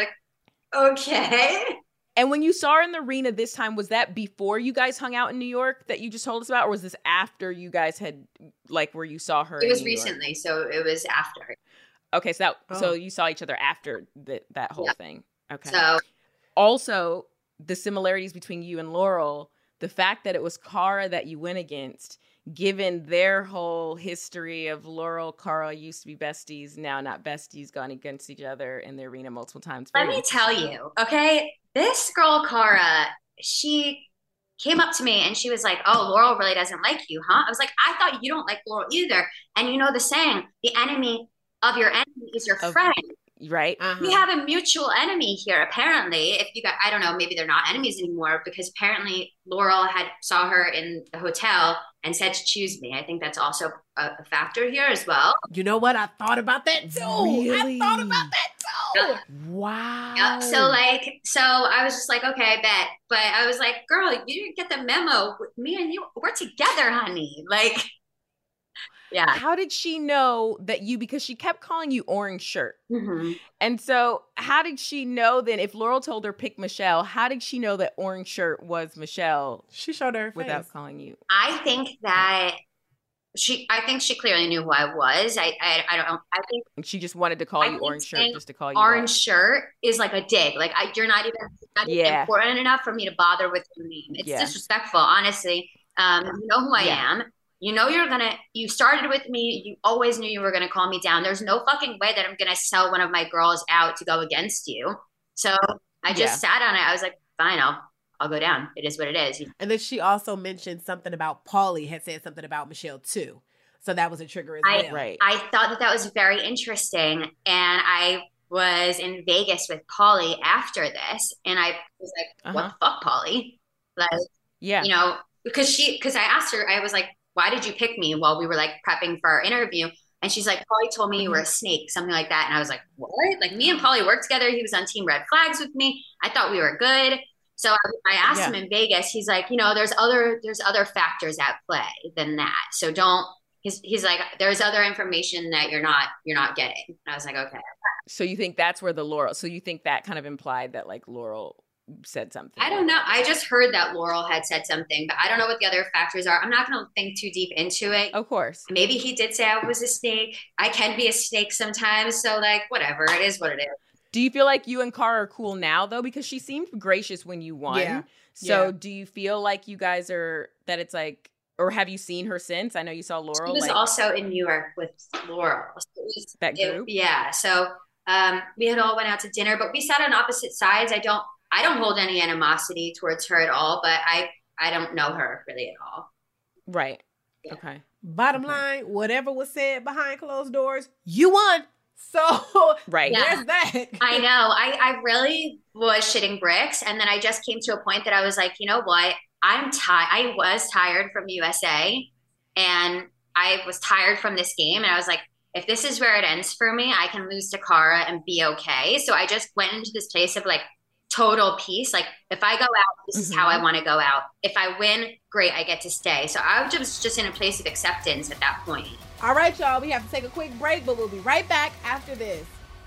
okay. And when you saw her in the arena this time, was that before you guys hung out in New York that you just told us about, or was this after you guys had, like, where you saw her? It in was New York? recently, so it was after. Okay, so that Oh. so you saw each other after the, that whole Yeah. thing. Okay. So Also, the similarities between you and Laurel, the fact that it was Cara that you went against, given their whole history of Laurel, Cara used to be besties, now not besties, gone against each other in the arena multiple times. let Very me tell you, okay, this girl Cara, she came up to me and she was like, "Oh, Laurel really doesn't like you, huh?" I was like, "I thought you don't like Laurel either." And you know the saying, the enemy of your enemy is your Of- friend. right. Uh-huh. We have a mutual enemy here, apparently. If you got, I don't know, maybe they're not enemies anymore, because apparently Laurel had saw her in the hotel and said to choose me. I think that's also a, a factor here as well. You know what? I thought about that too. Really? I thought about that too. Wow. Yep. So like, so I was just like, okay, I bet. But I was like, girl, you didn't get the memo. Me and you, we're together, honey. Like, yeah. How did she know that you, because she kept calling you orange shirt. Mhm. And so how did she know then, if Laurel told her pick Michelle, how did she know that orange shirt was Michelle She showed her face. without calling you? I think that she, I think she clearly knew who I was. I, I, I don't know. I think And she just wanted to call I you think orange shirt saying just to call you orange that. shirt is like a dig. Like I, you're not even, not even Yeah. important enough for me to bother with your name. It's Yeah. disrespectful, honestly. Um, you know who I Yeah. am. You know you're gonna. You started with me. You always knew you were gonna call me down. There's no fucking way that I'm gonna sell one of my girls out to go against you. So I just Yeah. sat on it. I was like, fine, I'll I'll go down. It is what it is. And then she also mentioned something about Paulie had said something about Michelle too. So that was a trigger as I- well. Right. I thought that that was very interesting, and I was in Vegas with Polly after this, and I was like, "What Uh-huh. the fuck, Polly?" Like, Yeah. you know, because she, because I asked her, I was like, "Why did you pick me?" While we were like prepping for our interview, and she's like, "Polly told me you were a snake," something like that, and I was like, "What?" Like me and Polly worked together. He was on Team Red Flags with me. I thought we were good. So I, I asked Yeah. him in Vegas. He's like, you know, there's other there's other factors at play than that. So don't. He's he's like, there's other information that you're not you're not getting. And I was like, okay. So you think that's where the Laurel, so you think that kind of implied that like Laurel said something? I don't know. I just heard that Laurel had said something, but I don't know what the other factors are. I'm not going to think too deep into it. Of course. Maybe he did say I was a snake. I can be a snake sometimes. So like, whatever. It is what it is. Do you feel like you and Cara are cool now though? Because she seemed gracious when you won. Yeah. So Yeah. do you feel like you guys are, that it's like, or have you seen her since? I know you saw Laurel. She was like, also in New York with Laurel. So it was, that group? It, yeah. So um, we had all went out to dinner, but we sat on opposite sides. I don't, I don't hold any animosity towards her at all, but I, I don't know her really at all. Right. Yeah. Okay. Bottom okay. line, whatever was said behind closed doors, you won. So right. Yeah. there's that. I know. I, I really was shitting bricks. And then I just came to a point that I was like, you know what? I'm tired. I was tired from U S A and I was tired from this game. And I was like, if this is where it ends for me, I can lose to Cara and be okay. So I just went into this place of like total peace. Like if I go out, this mm-hmm. is how I want to go out. If I win, great, I get to stay. So I was just, just in a place of acceptance at that point. All right, y'all, we have to take a quick break, but we'll be right back after this.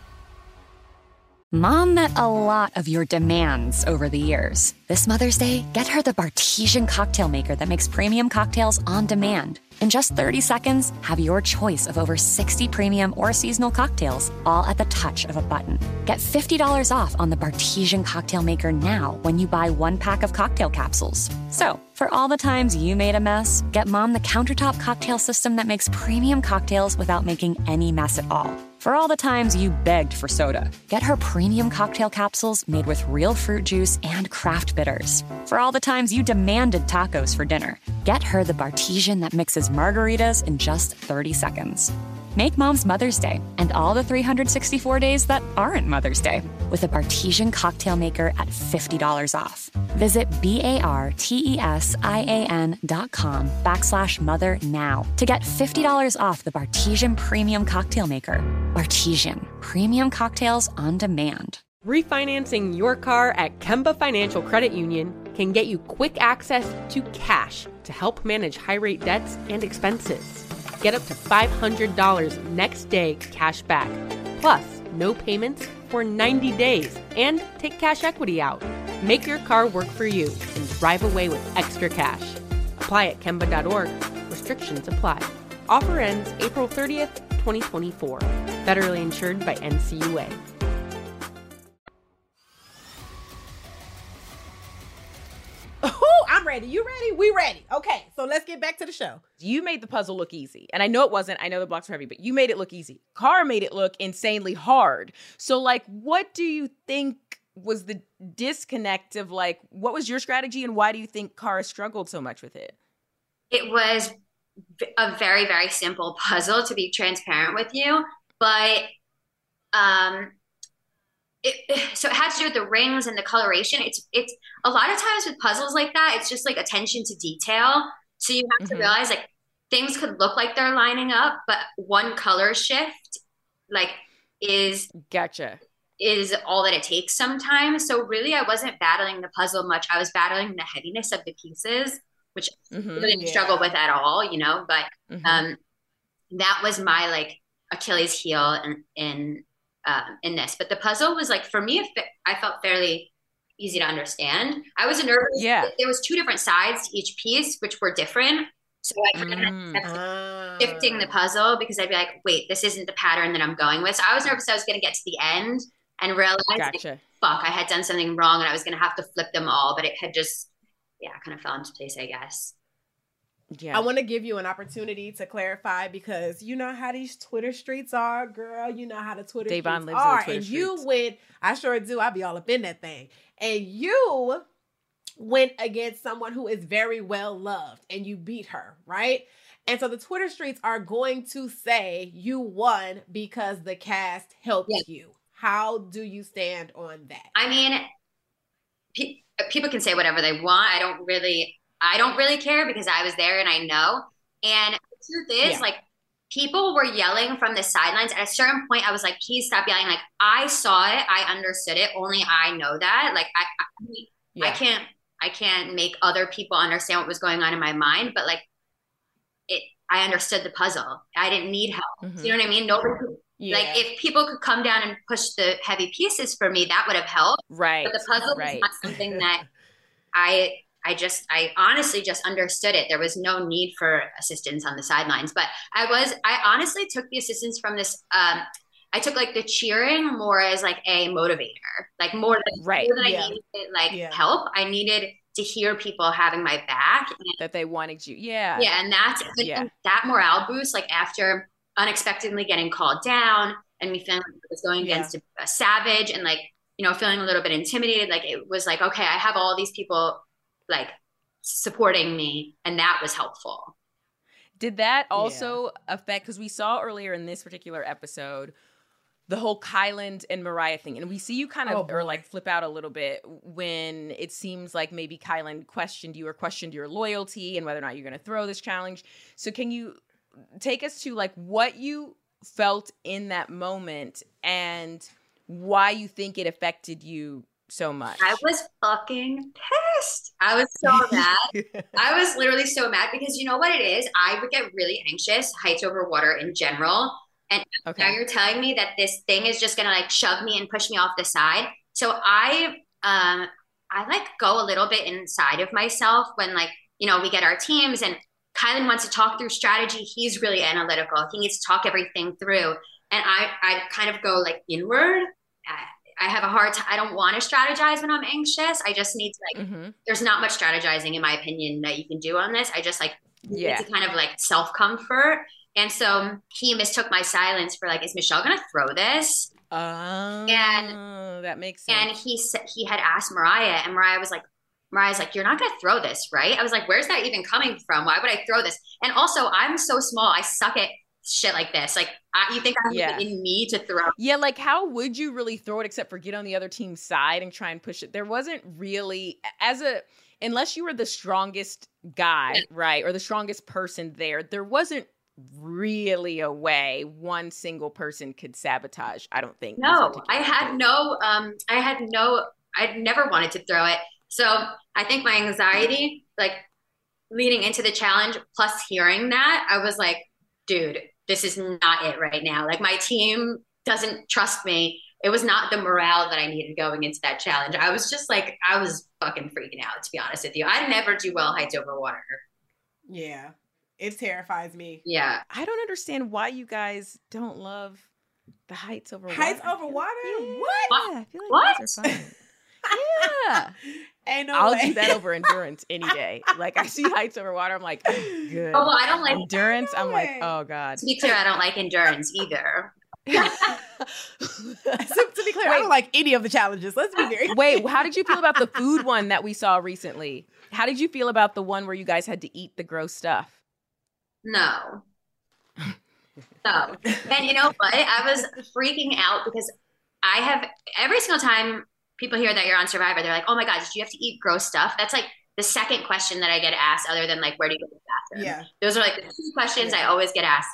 Mom met a lot of your demands over the years. This Mother's Day, get her the Bartesian cocktail maker that makes premium cocktails on demand. In just thirty seconds, have your choice of over sixty premium or seasonal cocktails, all at the touch of a button. Get fifty dollars off on the Bartesian cocktail maker now when you buy one pack of cocktail capsules. So, for all the times you made a mess, get Mom the countertop cocktail system that makes premium cocktails without making any mess at all. For all the times you begged for soda, get her premium cocktail capsules made with real fruit juice and craft bitters. For all the times you demanded tacos for dinner, get her the Bartesian that mixes margaritas in just thirty seconds. Make Mom's Mother's Day and all the three hundred sixty-four days that aren't Mother's Day with a Bartesian cocktail maker at fifty dollars off. Visit B-A-R-T-E-S-I-A-N dot com backslash mother now to get fifty dollars off the Bartesian Premium Cocktail Maker. Bartesian, premium cocktails on demand. Refinancing your car at Kemba Financial Credit Union can get you quick access to cash to help manage high-rate debts and expenses. Get up to five hundred dollars next day cash back, plus no payments for ninety days, and take cash equity out. Make your car work for you and drive away with extra cash. Apply at Kemba dot org. Restrictions apply. Offer ends April thirtieth, twenty twenty-four. Federally insured by N C U A. Oh, I'm ready. You ready? We ready. Okay, so let's get back to the show. You made the puzzle look easy. And I know it wasn't. I know the blocks were heavy, but you made it look easy. Cara made it look insanely hard. So, like, what do you think was the disconnect of, like, what was your strategy and why do you think Cara struggled so much with it? It was a very, very simple puzzle, to be transparent with you. But um, it, so it had to do with the rings and the coloration. It's it's a lot of times with puzzles like that, it's just like attention to detail. So you have mm-hmm. to realize like things could look like they're lining up, but one color shift like is gotcha is all that it takes sometimes. So really, I wasn't battling the puzzle much. I was battling the heaviness of the pieces, which mm-hmm, I didn't yeah. struggle with at all, you know. But mm-hmm. um, that was my like Achilles heel in in uh, in this. But the puzzle was like for me, I felt fairly easy to understand. I was nervous. Yeah, there was two different sides to each piece, which were different. So I kind mm. of kept shifting the puzzle because I'd be like, wait, this isn't the pattern that I'm going with. So I was nervous I was going to get to the end and realize, gotcha. like, fuck, I had done something wrong and I was going to have to flip them all. But it had just, yeah, kind of fell into place, I guess. Yeah. I want to give you an opportunity to clarify because you know how these Twitter streets are, girl. You know how the Twitter Davon streets lives are. in the Twitter and streets. you went, I sure do. I'll be all up in that thing. And you went against someone who is very well loved and you beat her, right? And so the Twitter streets are going to say you won because the cast helped yeah. you. How do you stand on that? I mean, pe- people can say whatever they want. I don't really, I don't really care because I was there and I know. And the truth is, yeah. like, people were yelling from the sidelines. At a certain point, I was like, please stop yelling. Like, I saw it. I understood it. Only I know that. Like, I, I, yeah. I can't, I can't make other people understand what was going on in my mind. But, like, it, I understood the puzzle. I didn't need help. Mm-hmm. You know what I mean? Nobody could, yeah. like, if people could come down and push the heavy pieces for me, that would have helped. Right. But the puzzle right. was not something that I, I just, I honestly just understood it. There was no need for assistance on the sidelines, but I was, I honestly took the assistance from this, um, I took like the cheering more as like a motivator, like more than, right. more than yeah. I needed like yeah. help. I needed to hear people having my back. And, that they wanted you. Yeah. Yeah. And that's Yeah. and that morale boost, like after unexpectedly getting called down and me feeling like I was going Yeah. against a, a savage and like, you know, feeling a little bit intimidated. Like it was like, okay, I have all these people like supporting me. And that was helpful. Did that also affect, because we saw earlier in this particular episode, the whole Kyland and Mariah thing. And we see you kind of, Oh, or boy. like flip out a little bit when it seems like maybe Kyland questioned you or questioned your loyalty and whether or not you're going to throw this challenge. So can you take us to like what you felt in that moment and why you think it affected you so much? I was fucking pissed. I was so mad. I was literally so mad because you know what it is? I would get really anxious, heights over water in general. And Okay. now you're telling me that this thing is just gonna like shove me and push me off the side. So I um I like go a little bit inside of myself when like, you know, we get our teams and Kylan wants to talk through strategy. He's really analytical. He needs to talk everything through. And I I kind of go like inward. I, I have a hard time. I don't want to strategize when I'm anxious. I just need to like Mm-hmm. there's not much strategizing in my opinion that you can do on this. I just like Yeah. need to kind of like self-comfort. And so he mistook my silence for like, is Michelle gonna throw this? Oh, And- that makes sense. And he said he had asked Mariah, and Mariah was like, Mariah's like, you're not gonna throw this, right? I was like, where's that even coming from? Why would I throw this? And also, I'm so small, I suck at shit like this. Like, I, you think I have Yeah. it in me to throw? Yeah, like how would you really throw it except for get on the other team's side and try and push it? There wasn't really, as a, unless you were the strongest guy, Yeah. right, or the strongest person there, there wasn't really a way one single person could sabotage, I don't think. this No, particular I had episode. no, um, I had no, I never wanted to throw it. So I think my anxiety, like leading into the challenge, plus hearing that, I was like, dude, this is not it right now. Like my team doesn't trust me. It was not the morale that I needed going into that challenge. I was just like, I was fucking freaking out, to be honest with you. I never do well heights over water. Yeah. It terrifies me. Yeah. I don't understand why you guys don't love the heights over Heights water. over water? Yeah, What? I feel like What? those are fun. Yeah. Ain't no I'll way. do that over endurance any day. Like I see heights over water, I'm like, good. Oh, well, I don't like, Endurance, I'm like, way. oh God. to be clear, I don't like endurance either. So, to be clear, I don't like any of the challenges. Let's be very Wait, how did you feel about the food one that we saw recently? How did you feel about the one where you guys had to eat the gross stuff? No. No. And you know what? I was freaking out because I have every single time people hear that you're on Survivor, they're like, oh my God, did you have to eat gross stuff? That's like the second question that I get asked, other than like, where do you go to the bathroom? Yeah. Those are like the two questions Yeah. I always get asked.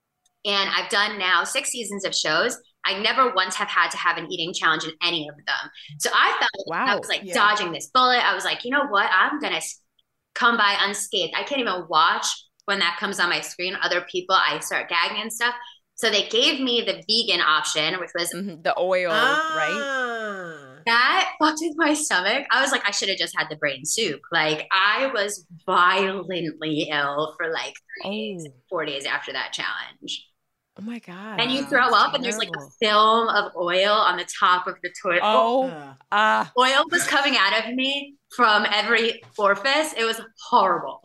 And I've done now six seasons of shows. I never once have had to have an eating challenge in any of them. So I felt like I Wow. was like Yeah. dodging this bullet. I was like, you know what? I'm going to come by unscathed. I can't even watch when that comes on my screen. Other people, I start gagging and stuff. So they gave me the vegan option, which was Mhm, the oil, right? Ah. that fucked with my stomach. I was like, I should have just had the brain soup. Like I was violently ill for like three days, Oh. four days after that challenge. Oh my God. And you Wow, throw that's up and there's like a terrible. film of oil on the top of the toilet. Oh, Uh, ah. Oil was coming out of me from every orifice. It was horrible.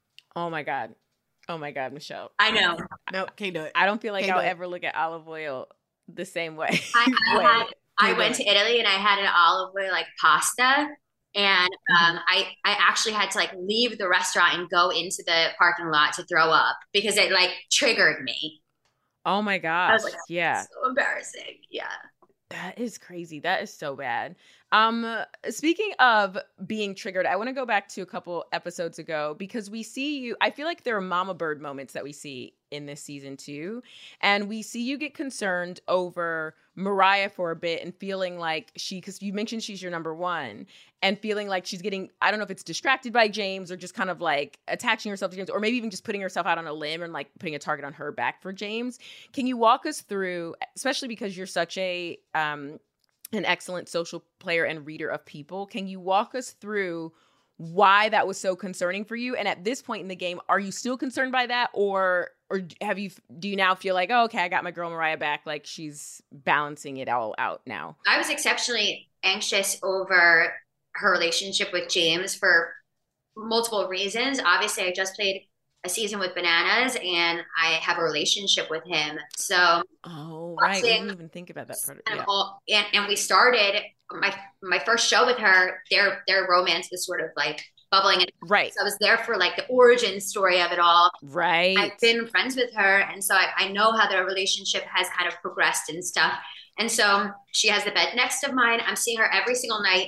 Oh my God. Oh my God, Michelle. I know. no, can't do it. I don't feel like Can't I'll do it. ever look at olive oil the same way. I, I, Wait. had, I Can't do went it. to Italy and I had an olive oil like pasta. And um, I, I actually had to like leave the restaurant and go into the parking lot to throw up because it like triggered me. Oh my I gosh. was like, Yeah. so embarrassing. Yeah. That is crazy. That is so bad. Um, speaking of being triggered, I want to go back to a couple episodes ago because we see you. I feel like there are mama bird moments that we see in this season too, and we see you get concerned over Mariah for a bit and feeling like she, because you mentioned she's your number one, and feeling like she's getting, I don't know if it's distracted by James or just kind of like attaching herself to James, or maybe even just putting herself out on a limb and like putting a target on her back for James. Can you walk us through, especially because you're such a um an excellent social player and reader of people. Can you walk us through why that was so concerning for you? And at this point in the game, are you still concerned by that? Or or have you do you now feel like, oh, okay, I got my girl Mariah back, like she's balancing it all out now? I was exceptionally anxious over her relationship with James for multiple reasons. Obviously, I just played a season with Bananas and I have a relationship with him. So oh right, we didn't even think about that part. And, yeah. all, and and we started my my first show with her. Their their romance was sort of like bubbling. Right. So I was there for like the origin story of it all. Right. I've been friends with her, and so I, I know how their relationship has kind of progressed and stuff. And so she has the bed next to mine. I'm seeing her every single night,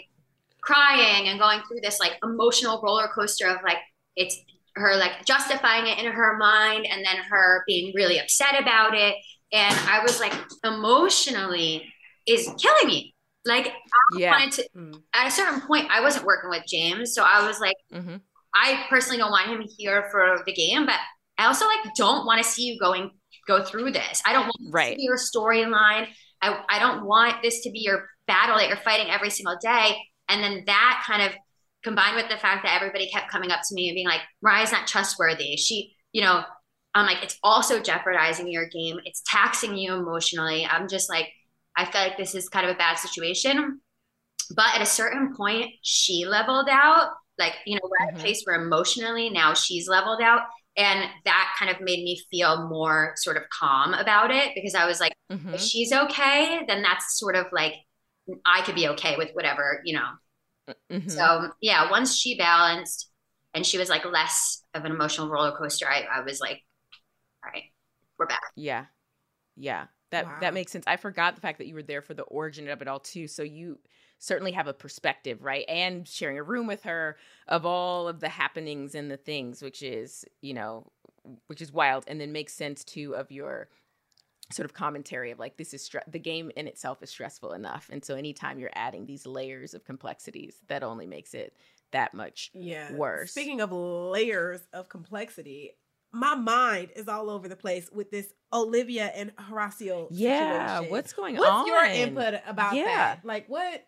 crying and going through this like emotional roller coaster of like it's her like justifying it in her mind and then her being really upset about it. And I was like, emotionally is killing me. Like I yeah. wanted to, mm. at a certain point, I wasn't working with James. So I was like, mm-hmm. I personally don't want him here for the game, but I also like, don't want to see you going, go through this. I don't want right. this to be your storyline. I, I don't want this to be your battle that you're fighting every single day. And then that kind of combined with the fact that everybody kept coming up to me and being like, Mariah's not trustworthy. She, you know, I'm like, it's also jeopardizing your game. It's taxing you emotionally. I'm just like, I feel like this is kind of a bad situation. But at a certain point, she leveled out. Like, you know, we're at a place where emotionally now she's leveled out. And that kind of made me feel more sort of calm about it because I was like, mm-hmm. if she's okay, then that's sort of like, I could be okay with whatever, you know. Mm-hmm. So yeah, once she balanced and she was like less of an emotional roller coaster, I, I was like, all right, we're back. Yeah. Yeah. That wow. that makes sense. I forgot the fact that you were there for the origin of it all too. So you certainly have a perspective, right? And sharing a room with her of all of the happenings and the things, which is, you know, which is wild. And then makes sense too of your sort of commentary of like, this is stre- the game in itself is stressful enough. And so anytime you're adding these layers of complexities, that only makes it that much yeah. worse. Speaking of layers of complexity, my mind is all over the place with this Olivia and Horacio yeah, situation. what's going what's on? What's your input about yeah. that? Like what?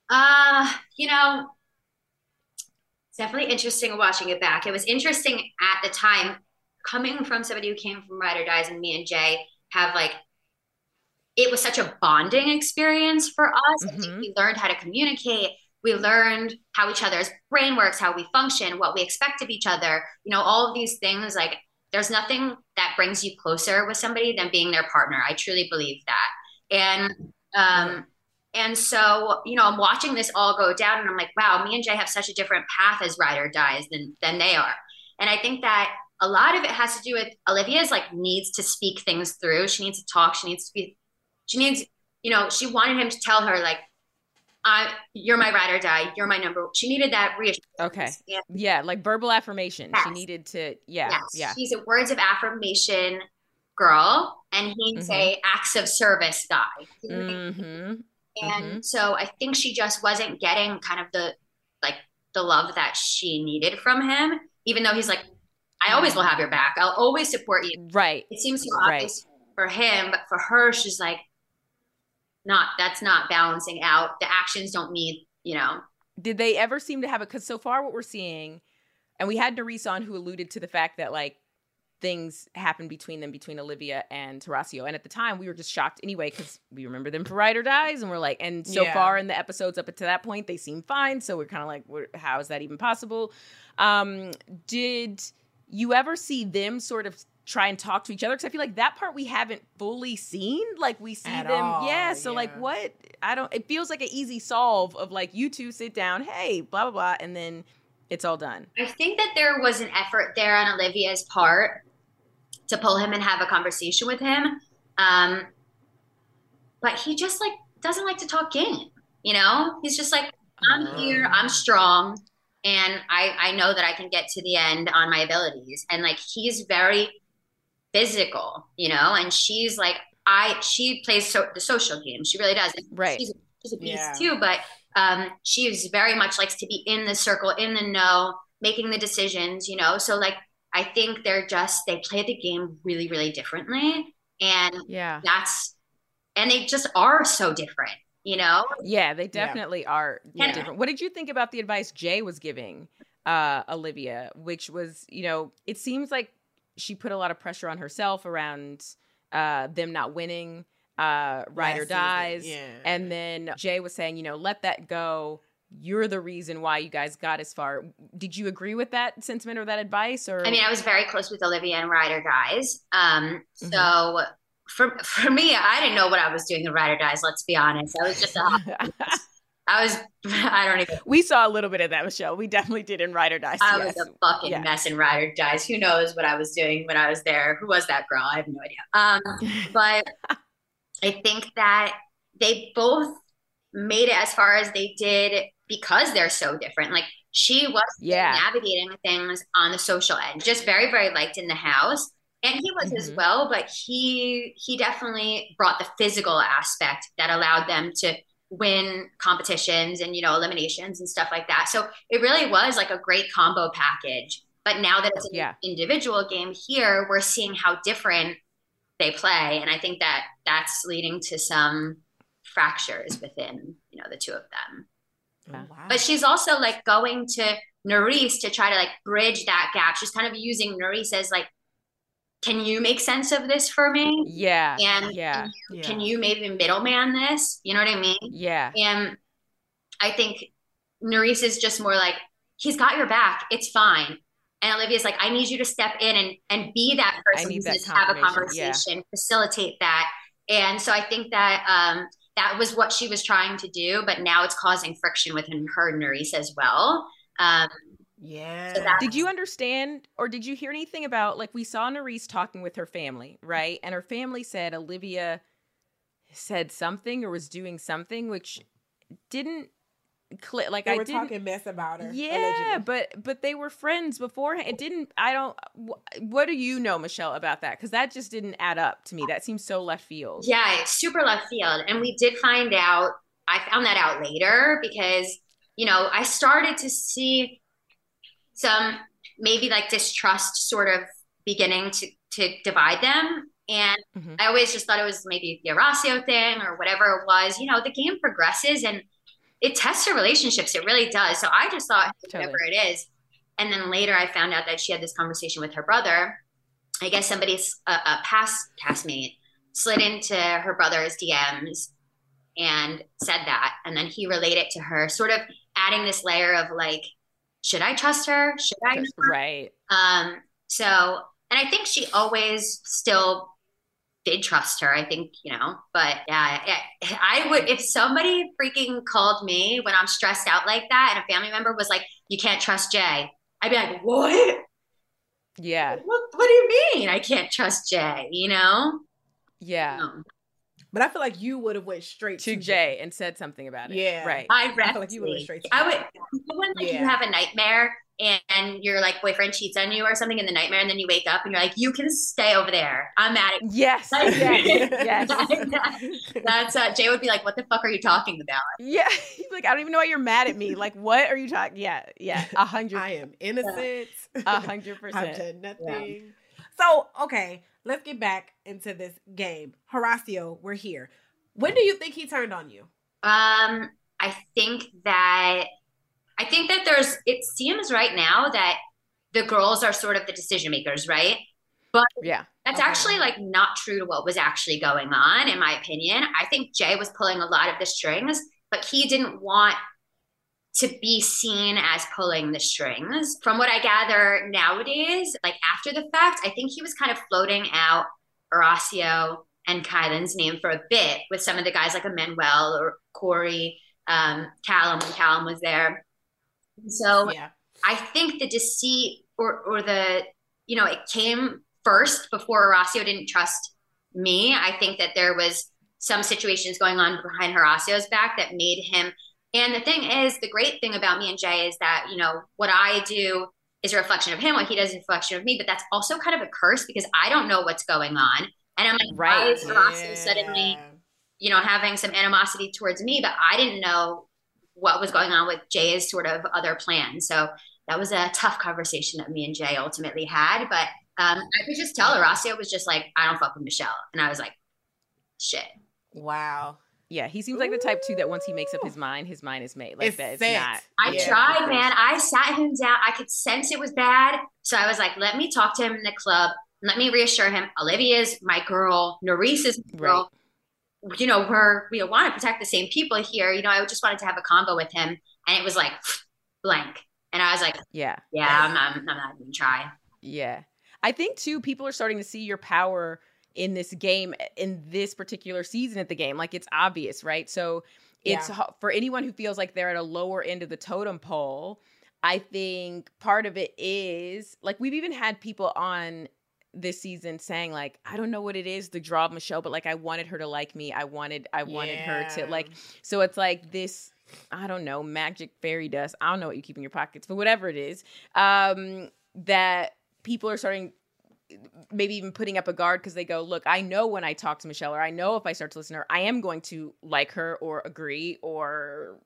Uh, you know, it's definitely interesting watching it back. It was interesting at the time coming from somebody who came from Ride or Dies, and me and Jay have like, it was such a bonding experience for us. Mm-hmm. I think we learned how to communicate. We learned how each other's brain works, how we function, what we expect of each other. You know, all of these things, like there's nothing that brings you closer with somebody than being their partner. I truly believe that. And, um, and so, you know, I'm watching this all go down and I'm like, wow, me and Jay have such a different path as Ride or Dies than, than they are. And I think that a lot of it has to do with Olivia's like needs to speak things through. She needs to talk. She needs to be, she needs, you know, she wanted him to tell her like, I, you're my ride or die. You're my number. She needed that reassurance. Okay. Yeah. yeah like verbal affirmation. Yes. She needed to, yeah. Yes. Yeah. She's a words of affirmation girl and he's mm-hmm. a acts of service guy. Mm-hmm. And mm-hmm. so I think she just wasn't getting kind of the, like the love that she needed from him, even though he's like, I always will have your back. I'll always support you. Right. It seems so obvious right. for him, but for her, she's like, not, that's not balancing out. The actions don't meet, you know. Did they ever seem to have it? Because so far what we're seeing, and we had Nerissa on who alluded to the fact that like things happened between them, between Olivia and Horacio. And at the time we were just shocked anyway, because we remember them for Ride or Dies. And we're like, and so yeah. far in the episodes up to that point, they seem fine. So we're kind of like, how is that even possible? Um, did you ever see them sort of try and talk to each other? Because I feel like that part we haven't fully seen. Like we see At them, all, yeah. So yeah. like, what? I don't. It feels like an easy solve of like you two sit down, hey, blah blah blah, and then it's all done. I think that there was an effort there on Olivia's part to pull him and have a conversation with him, um, but he just like doesn't like to talk game. You know, he's just like, I'm oh. here, I'm strong. And I, I know that I can get to the end on my abilities. And like, he's very physical, you know, and she's like, I, she plays so, the social game. She really does. Right. She's, she's a beast yeah. too, but um, she's very much likes to be in the circle, in the know, making the decisions, you know? So like, I think they're just, they play the game really, really differently. And yeah, that's, and they just are so different. You know? Yeah, they definitely yeah. are yeah. different. What did you think about the advice Jay was giving uh, Olivia, which was, you know, it seems like she put a lot of pressure on herself around uh, them not winning, uh, Ride or Dies. Yeah. And then Jay was saying, you know, let that go. you're the reason why you guys got as far. Did you agree with that sentiment or that advice? Or I mean, I was very close with Olivia and Ride or Dies. Um, so Mhm. for for me, I didn't know what I was doing in Ride or Dies. Let's be honest. I was just a I was, I don't even. We saw a little bit of that, Michelle. We definitely did in Ride or Dies. I yes. was a fucking Yeah. mess in Ride or Dies. Who knows what I was doing when I was there? Who was that girl? I have no idea. Um, but I think that they both made it as far as they did because they're so different. Like she was Yeah. navigating things on the social end, just very, very liked in the house. And he was as Mhm. well, but he he definitely brought the physical aspect that allowed them to win competitions and, you know, eliminations and stuff like that. So it really was like a great combo package. But now that it's an Yeah. individual game here, we're seeing how different they play. And I think that that's leading to some fractures within, you know, the two of them. Yeah. Wow. But she's also like going to Nurys to try to like bridge that gap. She's kind of using Nurys as like, can you make sense of this for me? Yeah. And Yeah. can, Yeah. can you maybe middleman this? You know what I mean? Yeah. And I think Nurys is just more like, he's got your back. It's fine. And Olivia's like, I need you to step in and, and be that person need who's that going to have a confirmation, yeah. conversation, facilitate that. And so I think that um, that was what she was trying to do, but now it's causing friction within her and Nurys as well. Um, Yeah. So that- Did you understand or did you hear anything about, like, we saw Nurys talking with her family, right? And her family said Olivia said something or was doing something which didn't click. Like, they I were didn't. talking mess about her. Yeah, allegedly. but but they were friends beforehand. It didn't. I don't. wh- What do you know, Michelle, about that? Because that just didn't add up to me. That seems so left field. Yeah, it's super left field. And we did find out, I found that out later because, you know, I started to see some maybe like distrust sort of beginning to, to divide them. And Mhm. I always just thought it was maybe the Horacio thing or whatever it was. You know, the game progresses and it tests your relationships. It really does. So I just thought, Totally. whatever it is. And then later I found out that she had this conversation with her brother. I guess somebody's a, a past castmate slid into her brother's D Ms and said that. And then he relayed it to her, sort of adding this layer of like, should I trust her? Should I not? Right. Um, so, and I think she always still did trust her, I think, you know, but yeah, yeah, I would, if somebody freaking called me when I'm stressed out like that and a family member was like, you can't trust Jay, I'd be like, what? Yeah. What, what do you mean I can't trust Jay, you know? Yeah. No. But I feel like you would have went straight To to Jay and said something about it. Yeah. Right. I I feel like you would've rested. straight to I that. would, when like Yeah. you have a nightmare and, and your like boyfriend cheats on you or something in the nightmare and then you wake up and you're like, you can stay over there. I'm mad at you. Yes. Yes. yes. That's uh, Jay would be like, what the fuck are you talking about? Yeah. He's like, I don't even know why you're mad at me. Like, what are you talking? Yeah. Yeah. A hundred. I am innocent. A hundred I've percent. done nothing. So, okay, let's get back into this game. Horacio, we're here. When do you think he turned on you? Um, I think that I think that there's it seems right now that the girls are sort of the decision makers, right? But Yeah. that's Okay. actually like not true to what was actually going on, in my opinion. I think Jay was pulling a lot of the strings, but he didn't want to be seen as pulling the strings. From what I gather nowadays, like after the fact, I think he was kind of floating out Horacio and Kylan's name for a bit with some of the guys like Emmanuel or Corey, um, Callum when Callum was there. So Yeah. I think the deceit or or the, you know, it came first before Horacio didn't trust me. I think that there was some situations going on behind Horacio's back that made him. And the thing is, the great thing about me and Jay is that, you know, what I do is a reflection of him, what he does is a reflection of me, but that's also kind of a curse because I don't know what's going on. And I'm like, Right. why is Horacio suddenly, you know, having some animosity towards me, but I didn't know what was going on with Jay's sort of other plans. So that was a tough conversation that me and Jay ultimately had. But um, I could just tell Horacio was just like, I don't fuck with Michelle. And I was like, shit. Wow. Yeah. He seems like the type too that once he makes up his mind, his mind is made. Like It's that. It's set. not. I Yeah. tried, man. I sat him down. I could sense it was bad. So I was like, let me talk to him in the club. Let me reassure him. Olivia's my girl. Nurys is my girl. You know, we're, we want to protect the same people here. You know, I just wanted to have a combo with him. And it was like blank. And I was like, yeah, yeah, I'm not, I'm not even trying. Yeah. I think too, people are starting to see your power in this game, in this particular season of the game. Like it's obvious, right? So it's Yeah. for anyone who feels like they're at a lower end of the totem pole. I think part of it is like, we've even had people on this season saying like, I don't know what it is, the draw of Michelle, but like, I wanted her to like me. I wanted, I wanted her to Yeah. like, so it's like this, I don't know, magic fairy dust. I don't know what you keep in your pockets, but whatever it is, um, that people are starting, maybe even putting up a guard because they go, look, I know when I talk to Michelle, or I know if I start to listen to her, I am going to like her or agree or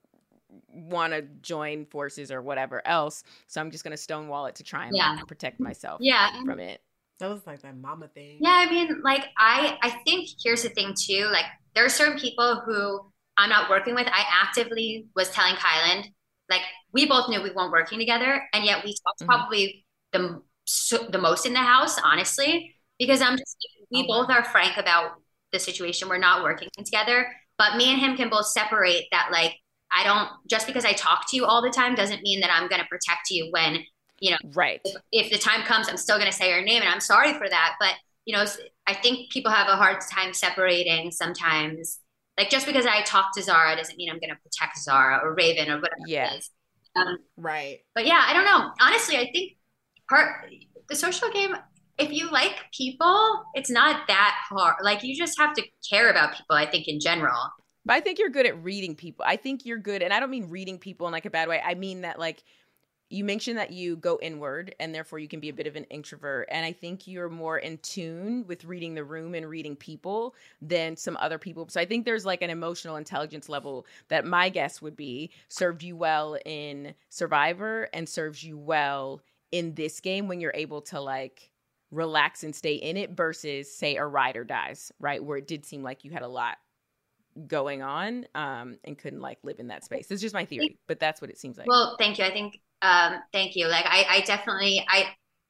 want to join forces or whatever else. So I'm just going to stonewall it to try and Yeah. like, protect myself Yeah. and- from it. That was like that mama thing. Yeah, I mean, like I I think here's the thing too. Like there are certain people who I'm not working with. I actively was telling Kylan, like we both knew we weren't working together, and yet we talked Mhm. probably the so, the most in the house, honestly, because I'm just we Oh, both wow. are frank about the situation. We're not working together, but me and him can both separate that. Like I don't just because I talk to you all the time doesn't mean that I'm going to protect you when. You know, Right. if, if the time comes, I'm still going to say your name, and I'm sorry for that. But you know, I think people have a hard time separating sometimes. Like just because I talk to Zara doesn't mean I'm going to protect Zara or Raven or whatever Yeah. it is. Um, Right. but yeah, I don't know. Honestly, I think part the social game. If you like people, it's not that hard. Like you just have to care about people. I think in general. But I think you're good at reading people. I think you're good. And I don't mean reading people in like a bad way. I mean that like, you mentioned that you go inward and therefore you can be a bit of an introvert. And I think you're more in tune with reading the room and reading people than some other people. So I think there's like an emotional intelligence level that my guess would be served you well in Survivor and serves you well in this game when you're able to like relax and stay in it versus say a ride or dies, right? Where it did seem like you had a lot going on um, and couldn't like live in that space. It's just my theory, but that's what it seems like. Well, thank you. I think um thank you. Like I I definitely I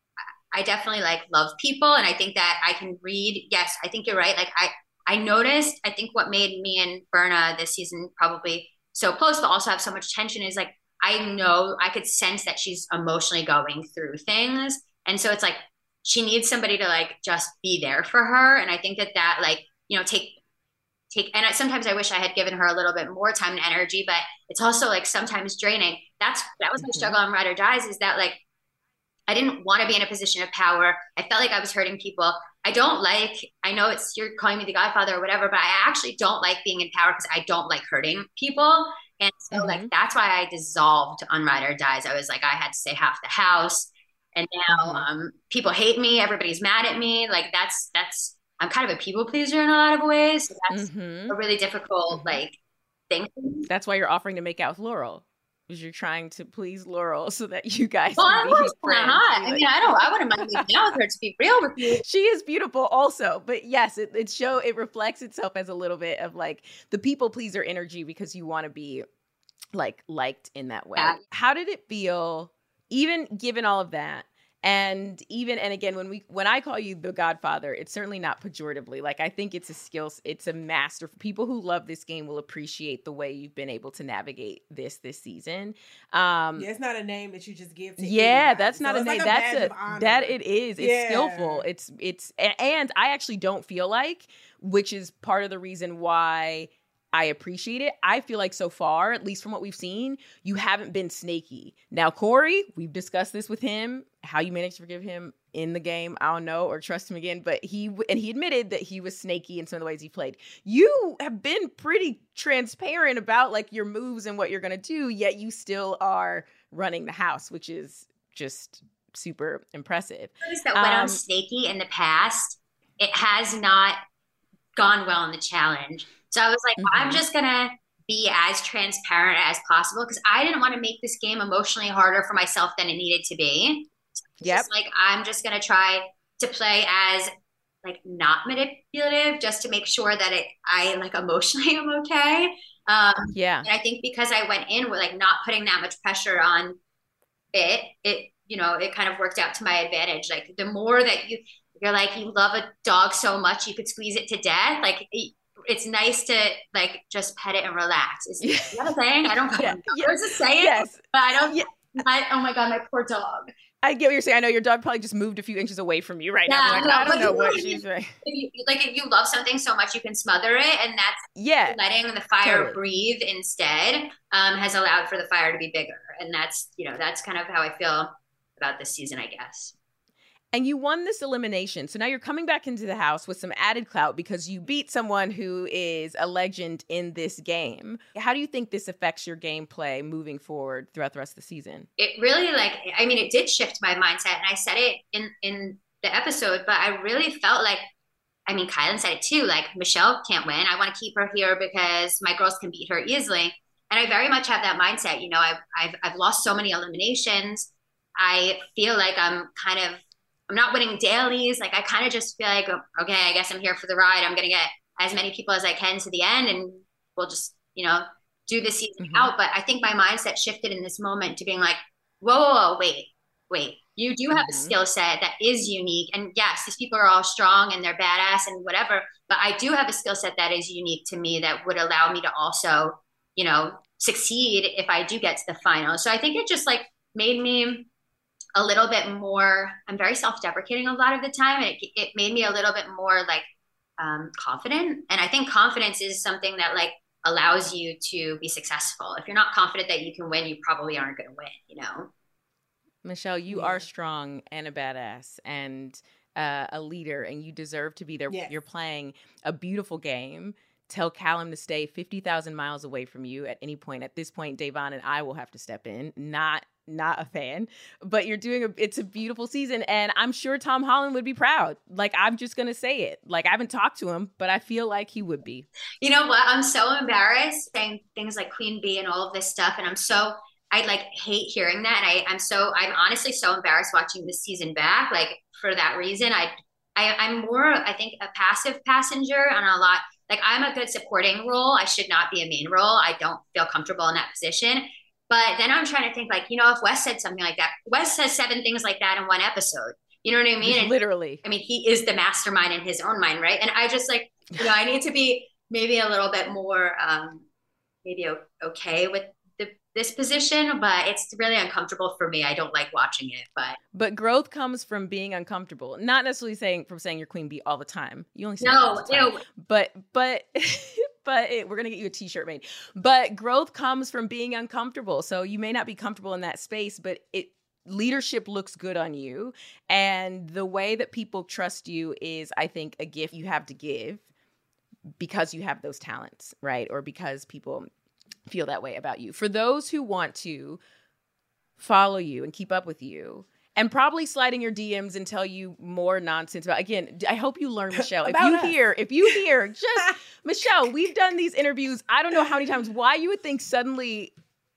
I definitely like love people, and I think that I can read. Yes, I think you're right. Like I I noticed, I think what made me and Berna this season probably so close, but also have so much tension is like I know I could sense that she's emotionally going through things, and so it's like she needs somebody to like just be there for her. And I think that that like you know take take and I, sometimes I wish I had given her a little bit more time and energy, but it's also like sometimes draining. That's that was my Mhm. struggle on Ride or Dies, is that like I didn't want to be in a position of power. I felt like I was hurting people. I don't like, I know it's you're calling me the Godfather or whatever, but I actually don't like being in power because I don't like hurting people. And so Mhm. like that's why I dissolved on Ride or Dies. I was like I had to say half the house, and now Mhm. um people hate me. Everybody's mad at me. Like that's that's I'm kind of a people pleaser in a lot of ways. So that's Mhm. a really difficult Mhm. like thing. That's why you're offering to make out with Laurel, because you're trying to please Laurel so that you guys Well, can I'm be kind of friends. hot. Be I like- mean, I don't. I wouldn't mind making out with her, to be real with you. She is beautiful also, but yes, it, it show it reflects itself as a little bit of like the people pleaser energy because you want to be like liked in that way. Yeah. How did it feel, even given all of that? And even, and again, when we, when I call you the Godfather, it's certainly not pejoratively. Like, I think it's a skill, it's a master. People who love this game will appreciate the way you've been able to navigate this, this season. Um, Yeah, it's not a name that you just give to yeah, anybody. that's not So a it's name. like That's badge a, of honor. that it is. It's Yeah. skillful. It's, it's, a- and I actually don't feel like, which is part of the reason why I appreciate it. I feel like so far, at least from what we've seen, you haven't been snaky. Now, Corey, we've discussed this with him, how you managed to forgive him in the game. I don't know, or trust him again, but he, and he admitted that he was snaky in some of the ways he played. You have been pretty transparent about like your moves and what you're going to do, yet you still are running the house, which is just super impressive. Notice that when Um, I'm snaky in the past, it has not gone well in the challenge. So I was like, I'm Mhm. just gonna be as transparent as possible because I didn't want to make this game emotionally harder for myself than it needed to be. So it's Yep. just like I'm just gonna try to play as like not manipulative, just to make sure that it I like emotionally am okay. Um, Yeah. and I think because I went in with like not putting that much pressure on it, it, you know, it kind of worked out to my advantage. Like the more that you, you're like, you love a dog so much, you could squeeze it to death. Like it, it's nice to like just pet it and relax. Is, is that a saying? I don't know. Yeah. There's a saying, Yes. but I don't. Yeah. I, oh my God, my poor dog. I get what you're saying. I know your dog probably just moved a few inches away from you right Yeah, now. Like, no, I don't but know you what know, she's saying. If you, like if you love something so much, you can smother it, and that's Yeah. letting the fire Totally. breathe instead um, has allowed for the fire to be bigger, and that's you know that's kind of how I feel about this season, I guess. And you won this elimination. So now you're coming back into the house with some added clout because you beat someone who is a legend in this game. How do you think this affects your gameplay moving forward throughout the rest of the season? It really like I mean it did shift my mindset, and I said it in in the episode, but I really felt like I mean Kylan said it too, like Michelle can't win. I want to keep her here because my girls can beat her easily. And I very much have that mindset. You know, I've I've I've lost so many eliminations. I feel like I'm kind of I'm not winning dailies. Like I kind of just feel like, okay, I guess I'm here for the ride. I'm going to get as many people as I can to the end, and we'll just, you know, do the season mm-hmm. out. But I think my mindset shifted in this moment to being like, whoa, whoa, whoa wait, wait. You do have mm-hmm. a skill set that is unique. And yes, these people are all strong and they're badass and whatever. But I do have a skill set that is unique to me that would allow me to also, you know, succeed if I do get to the final. So I think it just like made me a little bit more, I'm very self-deprecating a lot of the time. And it, it made me a little bit more like um, confident. And I think confidence is something that like allows you to be successful. If you're not confident that you can win, you probably aren't going to win, you know? Michelle, you yeah. are strong and a badass and uh, a leader, and you deserve to be there. Yes. You're playing a beautiful game. Tell Callum to stay fifty thousand miles away from you at any point. At this point, Da'Vonne and I will have to step in. Not not a fan, but you're doing a, it's a beautiful season. And I'm sure Tom Holland would be proud. Like, I'm just going to say it. Like, I haven't talked to him, but I feel like he would be. You know what? I'm so embarrassed saying things like Queen Bee and all of this stuff. And I'm so, I like hate hearing that. And I, I'm so, I'm honestly so embarrassed watching this season back. Like for that reason, I, I I'm more, I think a passive passenger on a lot. Like I'm a good supporting role. I should not be a main role. I don't feel comfortable in that position. But then I'm trying to think like, you know, if Wes said something like that, Wes says seven things like that in one episode. You know what I mean? And, literally. I mean, he is the mastermind in his own mind, right? And I just like, you know, I need to be maybe a little bit more um, maybe okay with the, this position, but it's really uncomfortable for me. I don't like watching it, but. But growth comes from being uncomfortable. Not necessarily saying from saying you're Queen Bee all the time. You only say no, that all the time. But, but. But it, we're going to get you a t-shirt made. But growth comes from being uncomfortable. So you may not be comfortable in that space, but it leadership looks good on you. And the way that people trust you is, I think, a gift you have to give because you have those talents, right? Or because people feel that way about you. For those who want to follow you and keep up with you, and probably slide in your D Ms and tell you more nonsense about, again, I hope you learn, Michelle. If you us. hear, if you hear, just, Michelle, we've done these interviews, I don't know how many times, why you would think suddenly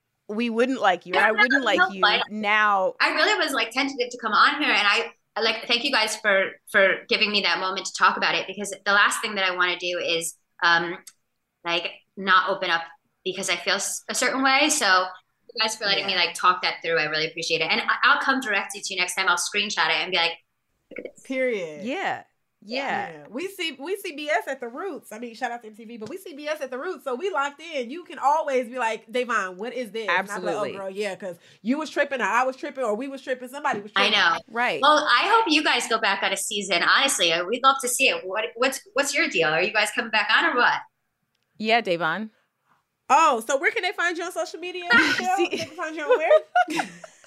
we wouldn't like you, or I wouldn't like you now. I really was like tentative to come on here, and I like, thank you guys for, for giving me that moment to talk about it, because the last thing that I want to do is um, like not open up because I feel a certain way. So you guys for letting yeah. me like talk that through. I really appreciate it. And I'll come directly to you next time. I'll screenshot it and be like, look at this. Period. Yeah. Yeah. yeah. We see we see B S at the Roots. I mean, shout out to M T V, but we see B S at the Roots. So we locked in. You can always be like, Da'Vonne, what is this? Absolutely. Like, oh, girl, yeah, because you was tripping or I was tripping or we was tripping. Somebody was tripping. I know. Right. Well, I hope you guys go back on a season. Honestly, we'd love to see it. What what's what's your deal? Are you guys coming back on or what? Yeah, Da'Vonne. Oh, so where can they find you on social media? See, they can find you on where?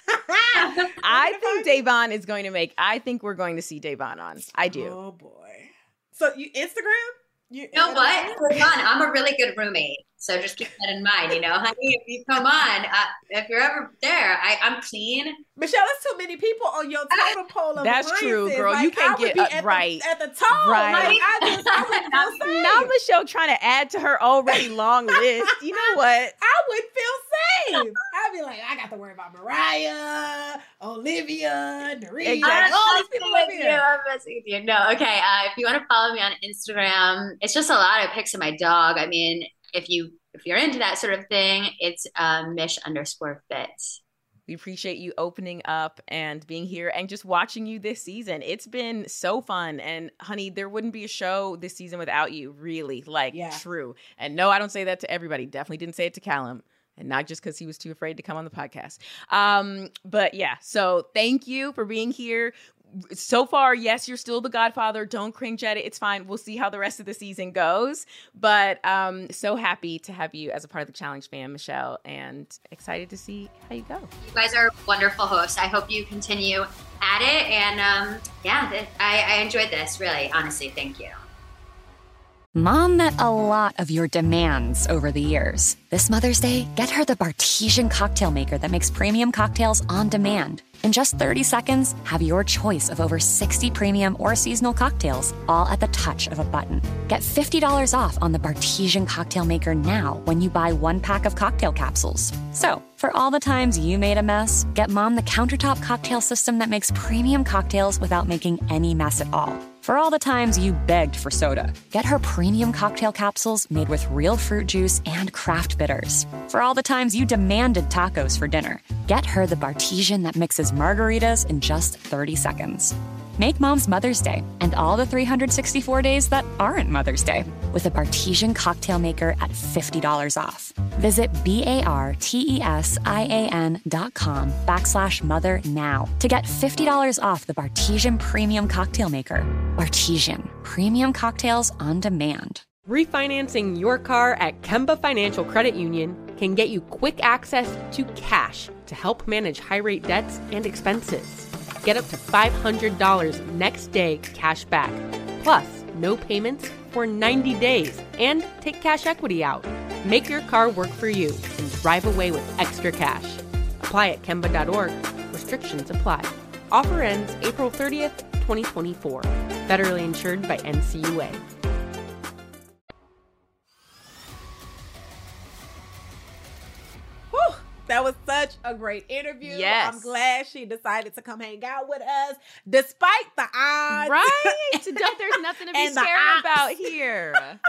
I think Da'Vonne is going to make, I think we're going to see Da'Vonne on. I do. Oh, boy. So you Instagram? You know what? For fun, I'm a really good roommate. So just keep that in mind, you know, honey, if you come on, uh, if you're ever there, I, I'm clean. Michelle, there's too many people on your totem pole of That's true, girl. Like, you can't get uh, at right. The, at the top. Right. Like, I just, I would feel now Michelle trying to add to her already long list. You know what? I would feel safe. I'd be like, I got to worry about Mariah, Olivia, Doreen. Exactly. All these people over here. I'm messing with you. No, okay. Uh, if you want to follow me on Instagram, it's just a lot of pics of my dog. I mean, if you if you're into that sort of thing, it's um, Mish underscore fits. We appreciate you opening up and being here and just watching you this season. It's been so fun. And honey, there wouldn't be a show this season without you, really. Like, yeah. True. And no, I don't say that to everybody. Definitely didn't say it to Callum. And not just because he was too afraid to come on the podcast. Um, but yeah, so thank you for being here. So far, yes, you're still the Godfather. Don't cringe at it. It's fine. We'll see how the rest of the season goes. But um, so happy to have you as a part of the Challenge fam, Michelle, and excited to see how you go. You guys are wonderful hosts. I hope you continue at it. And um, yeah, th- I, I enjoyed this, really, honestly. Thank you. Mom met a lot of your demands over the years. This Mother's Day, get her the Bartesian cocktail maker that makes premium cocktails on demand. In just thirty seconds, have your choice of over sixty premium or seasonal cocktails, all at the touch of a button. Get fifty dollars off on the Bartesian cocktail maker now when you buy one pack of cocktail capsules. So, for all the times you made a mess, get Mom the countertop cocktail system that makes premium cocktails without making any mess at all. For all the times you begged for soda, get her premium cocktail capsules made with real fruit juice and craft bitters. For all the times you demanded tacos for dinner, get her the Bartesian that mixes margaritas in just thirty seconds. Make Mom's Mother's Day and all the three hundred sixty-four days that aren't Mother's Day with a Bartesian cocktail maker at fifty dollars off. Visit B-A-R-T-E-S-I-A-N dot com backslash mother now to get fifty dollars off the Bartesian Premium Cocktail Maker. Bartesian, premium cocktails on demand. Refinancing your car at Kemba Financial Credit Union can get you quick access to cash to help manage high-rate debts and expenses. Get up to five hundred dollars next day cash back, plus no payments for ninety days, and take cash equity out. Make your car work for you and drive away with extra cash. Apply at Kemba dot org. Restrictions apply. Offer ends April thirtieth, twenty twenty-four. Federally insured by N C U A. That was such a great interview. Yes. I'm glad she decided to come hang out with us, despite the odds. Right? There's nothing to be scared about here.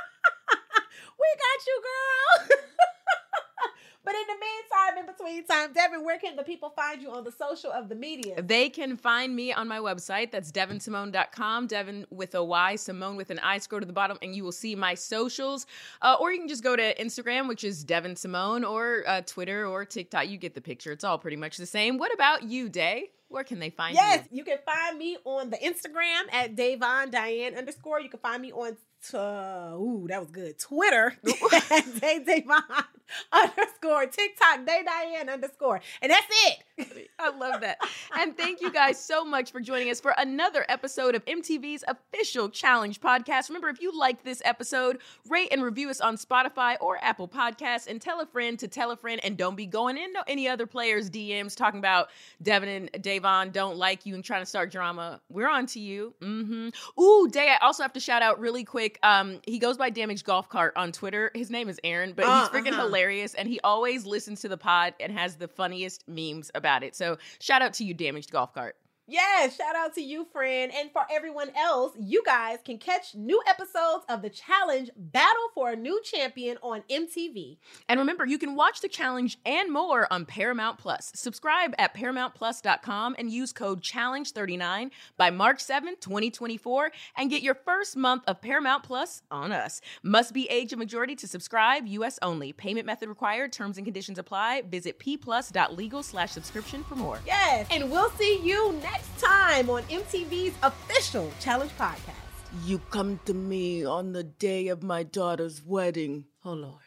We got you, girl. But in the meantime, in between time, Devin, where can the people find you on the social of the media? They can find me on my website. That's devin simone dot com. Devin with a Y, Simone with an I. Scroll to the bottom and you will see my socials. Uh, or you can just go to Instagram, which is Devin Simone, or uh, Twitter or TikTok. You get the picture. It's all pretty much the same. What about you, Day? Where can they find yes, you? Yes, you can find me on the Instagram at Davon Diane underscore. You can find me on Uh, ooh, that was good. Twitter, Day Davon underscore, TikTok, Day Diane underscore. And that's it. I love that. And thank you guys so much for joining us for another episode of M T V's official Challenge podcast. Remember, if you liked this episode, rate and review us on Spotify or Apple Podcasts, and tell a friend to tell a friend, and don't be going in any other players' D Ms talking about Devin and Davon don't like you and trying to start drama. We're on to you. Mm-hmm. Ooh, Day, I also have to shout out really quick. Um, he goes by Damaged Golf Cart on Twitter. His name is Aaron, but uh, he's freaking uh-huh. hilarious, and he always listens to the pod and has the funniest memes about it. So shout out to you, Damaged Golf Cart. Yes, shout out to you, friend. And for everyone else, you guys can catch new episodes of The Challenge Battle for a New Champion on M T V. And remember, you can watch The Challenge and more on Paramount Plus. Subscribe at paramount plus dot com and use code challenge thirty-nine by March seventh, twenty twenty-four, and get your first month of Paramount Plus on us. Must be age of majority to subscribe, U S only. Payment method required, terms and conditions apply. Visit pplus.legal slash subscription for more. Yes, and we'll see you next time on M T V's official Challenge podcast. You come to me on the day of my daughter's wedding. Oh, Lord.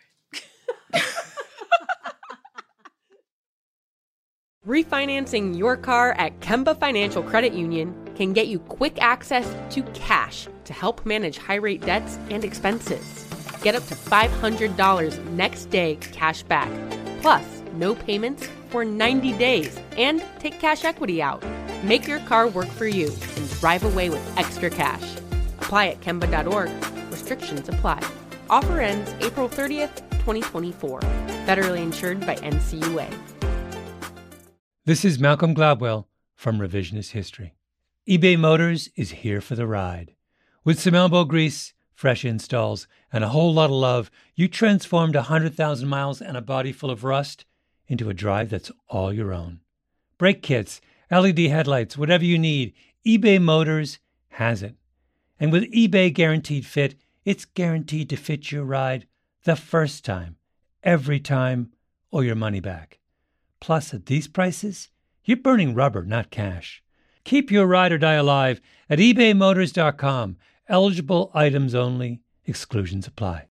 Refinancing your car at Kemba Financial Credit Union can get you quick access to cash to help manage high-rate debts and expenses. Get up to five hundred dollars next day cash back, plus no payments for ninety days, and take cash equity out. Make your car work for you and drive away with extra cash. Apply at Kemba dot org. Restrictions apply. Offer ends April thirtieth, twenty twenty-four. Federally insured by N C U A. This is Malcolm Gladwell from Revisionist History. eBay Motors is here for the ride. With some elbow grease, fresh installs, and a whole lot of love, you transformed one hundred thousand miles and a body full of rust into a drive that's all your own. brake kits, L E D headlights, whatever you need, eBay Motors has it. And with eBay Guaranteed Fit, it's guaranteed to fit your ride the first time, every time, or your money back. Plus, at these prices, you're burning rubber, not cash. Keep your ride or die alive at ebay motors dot com. Eligible items only. Exclusions apply.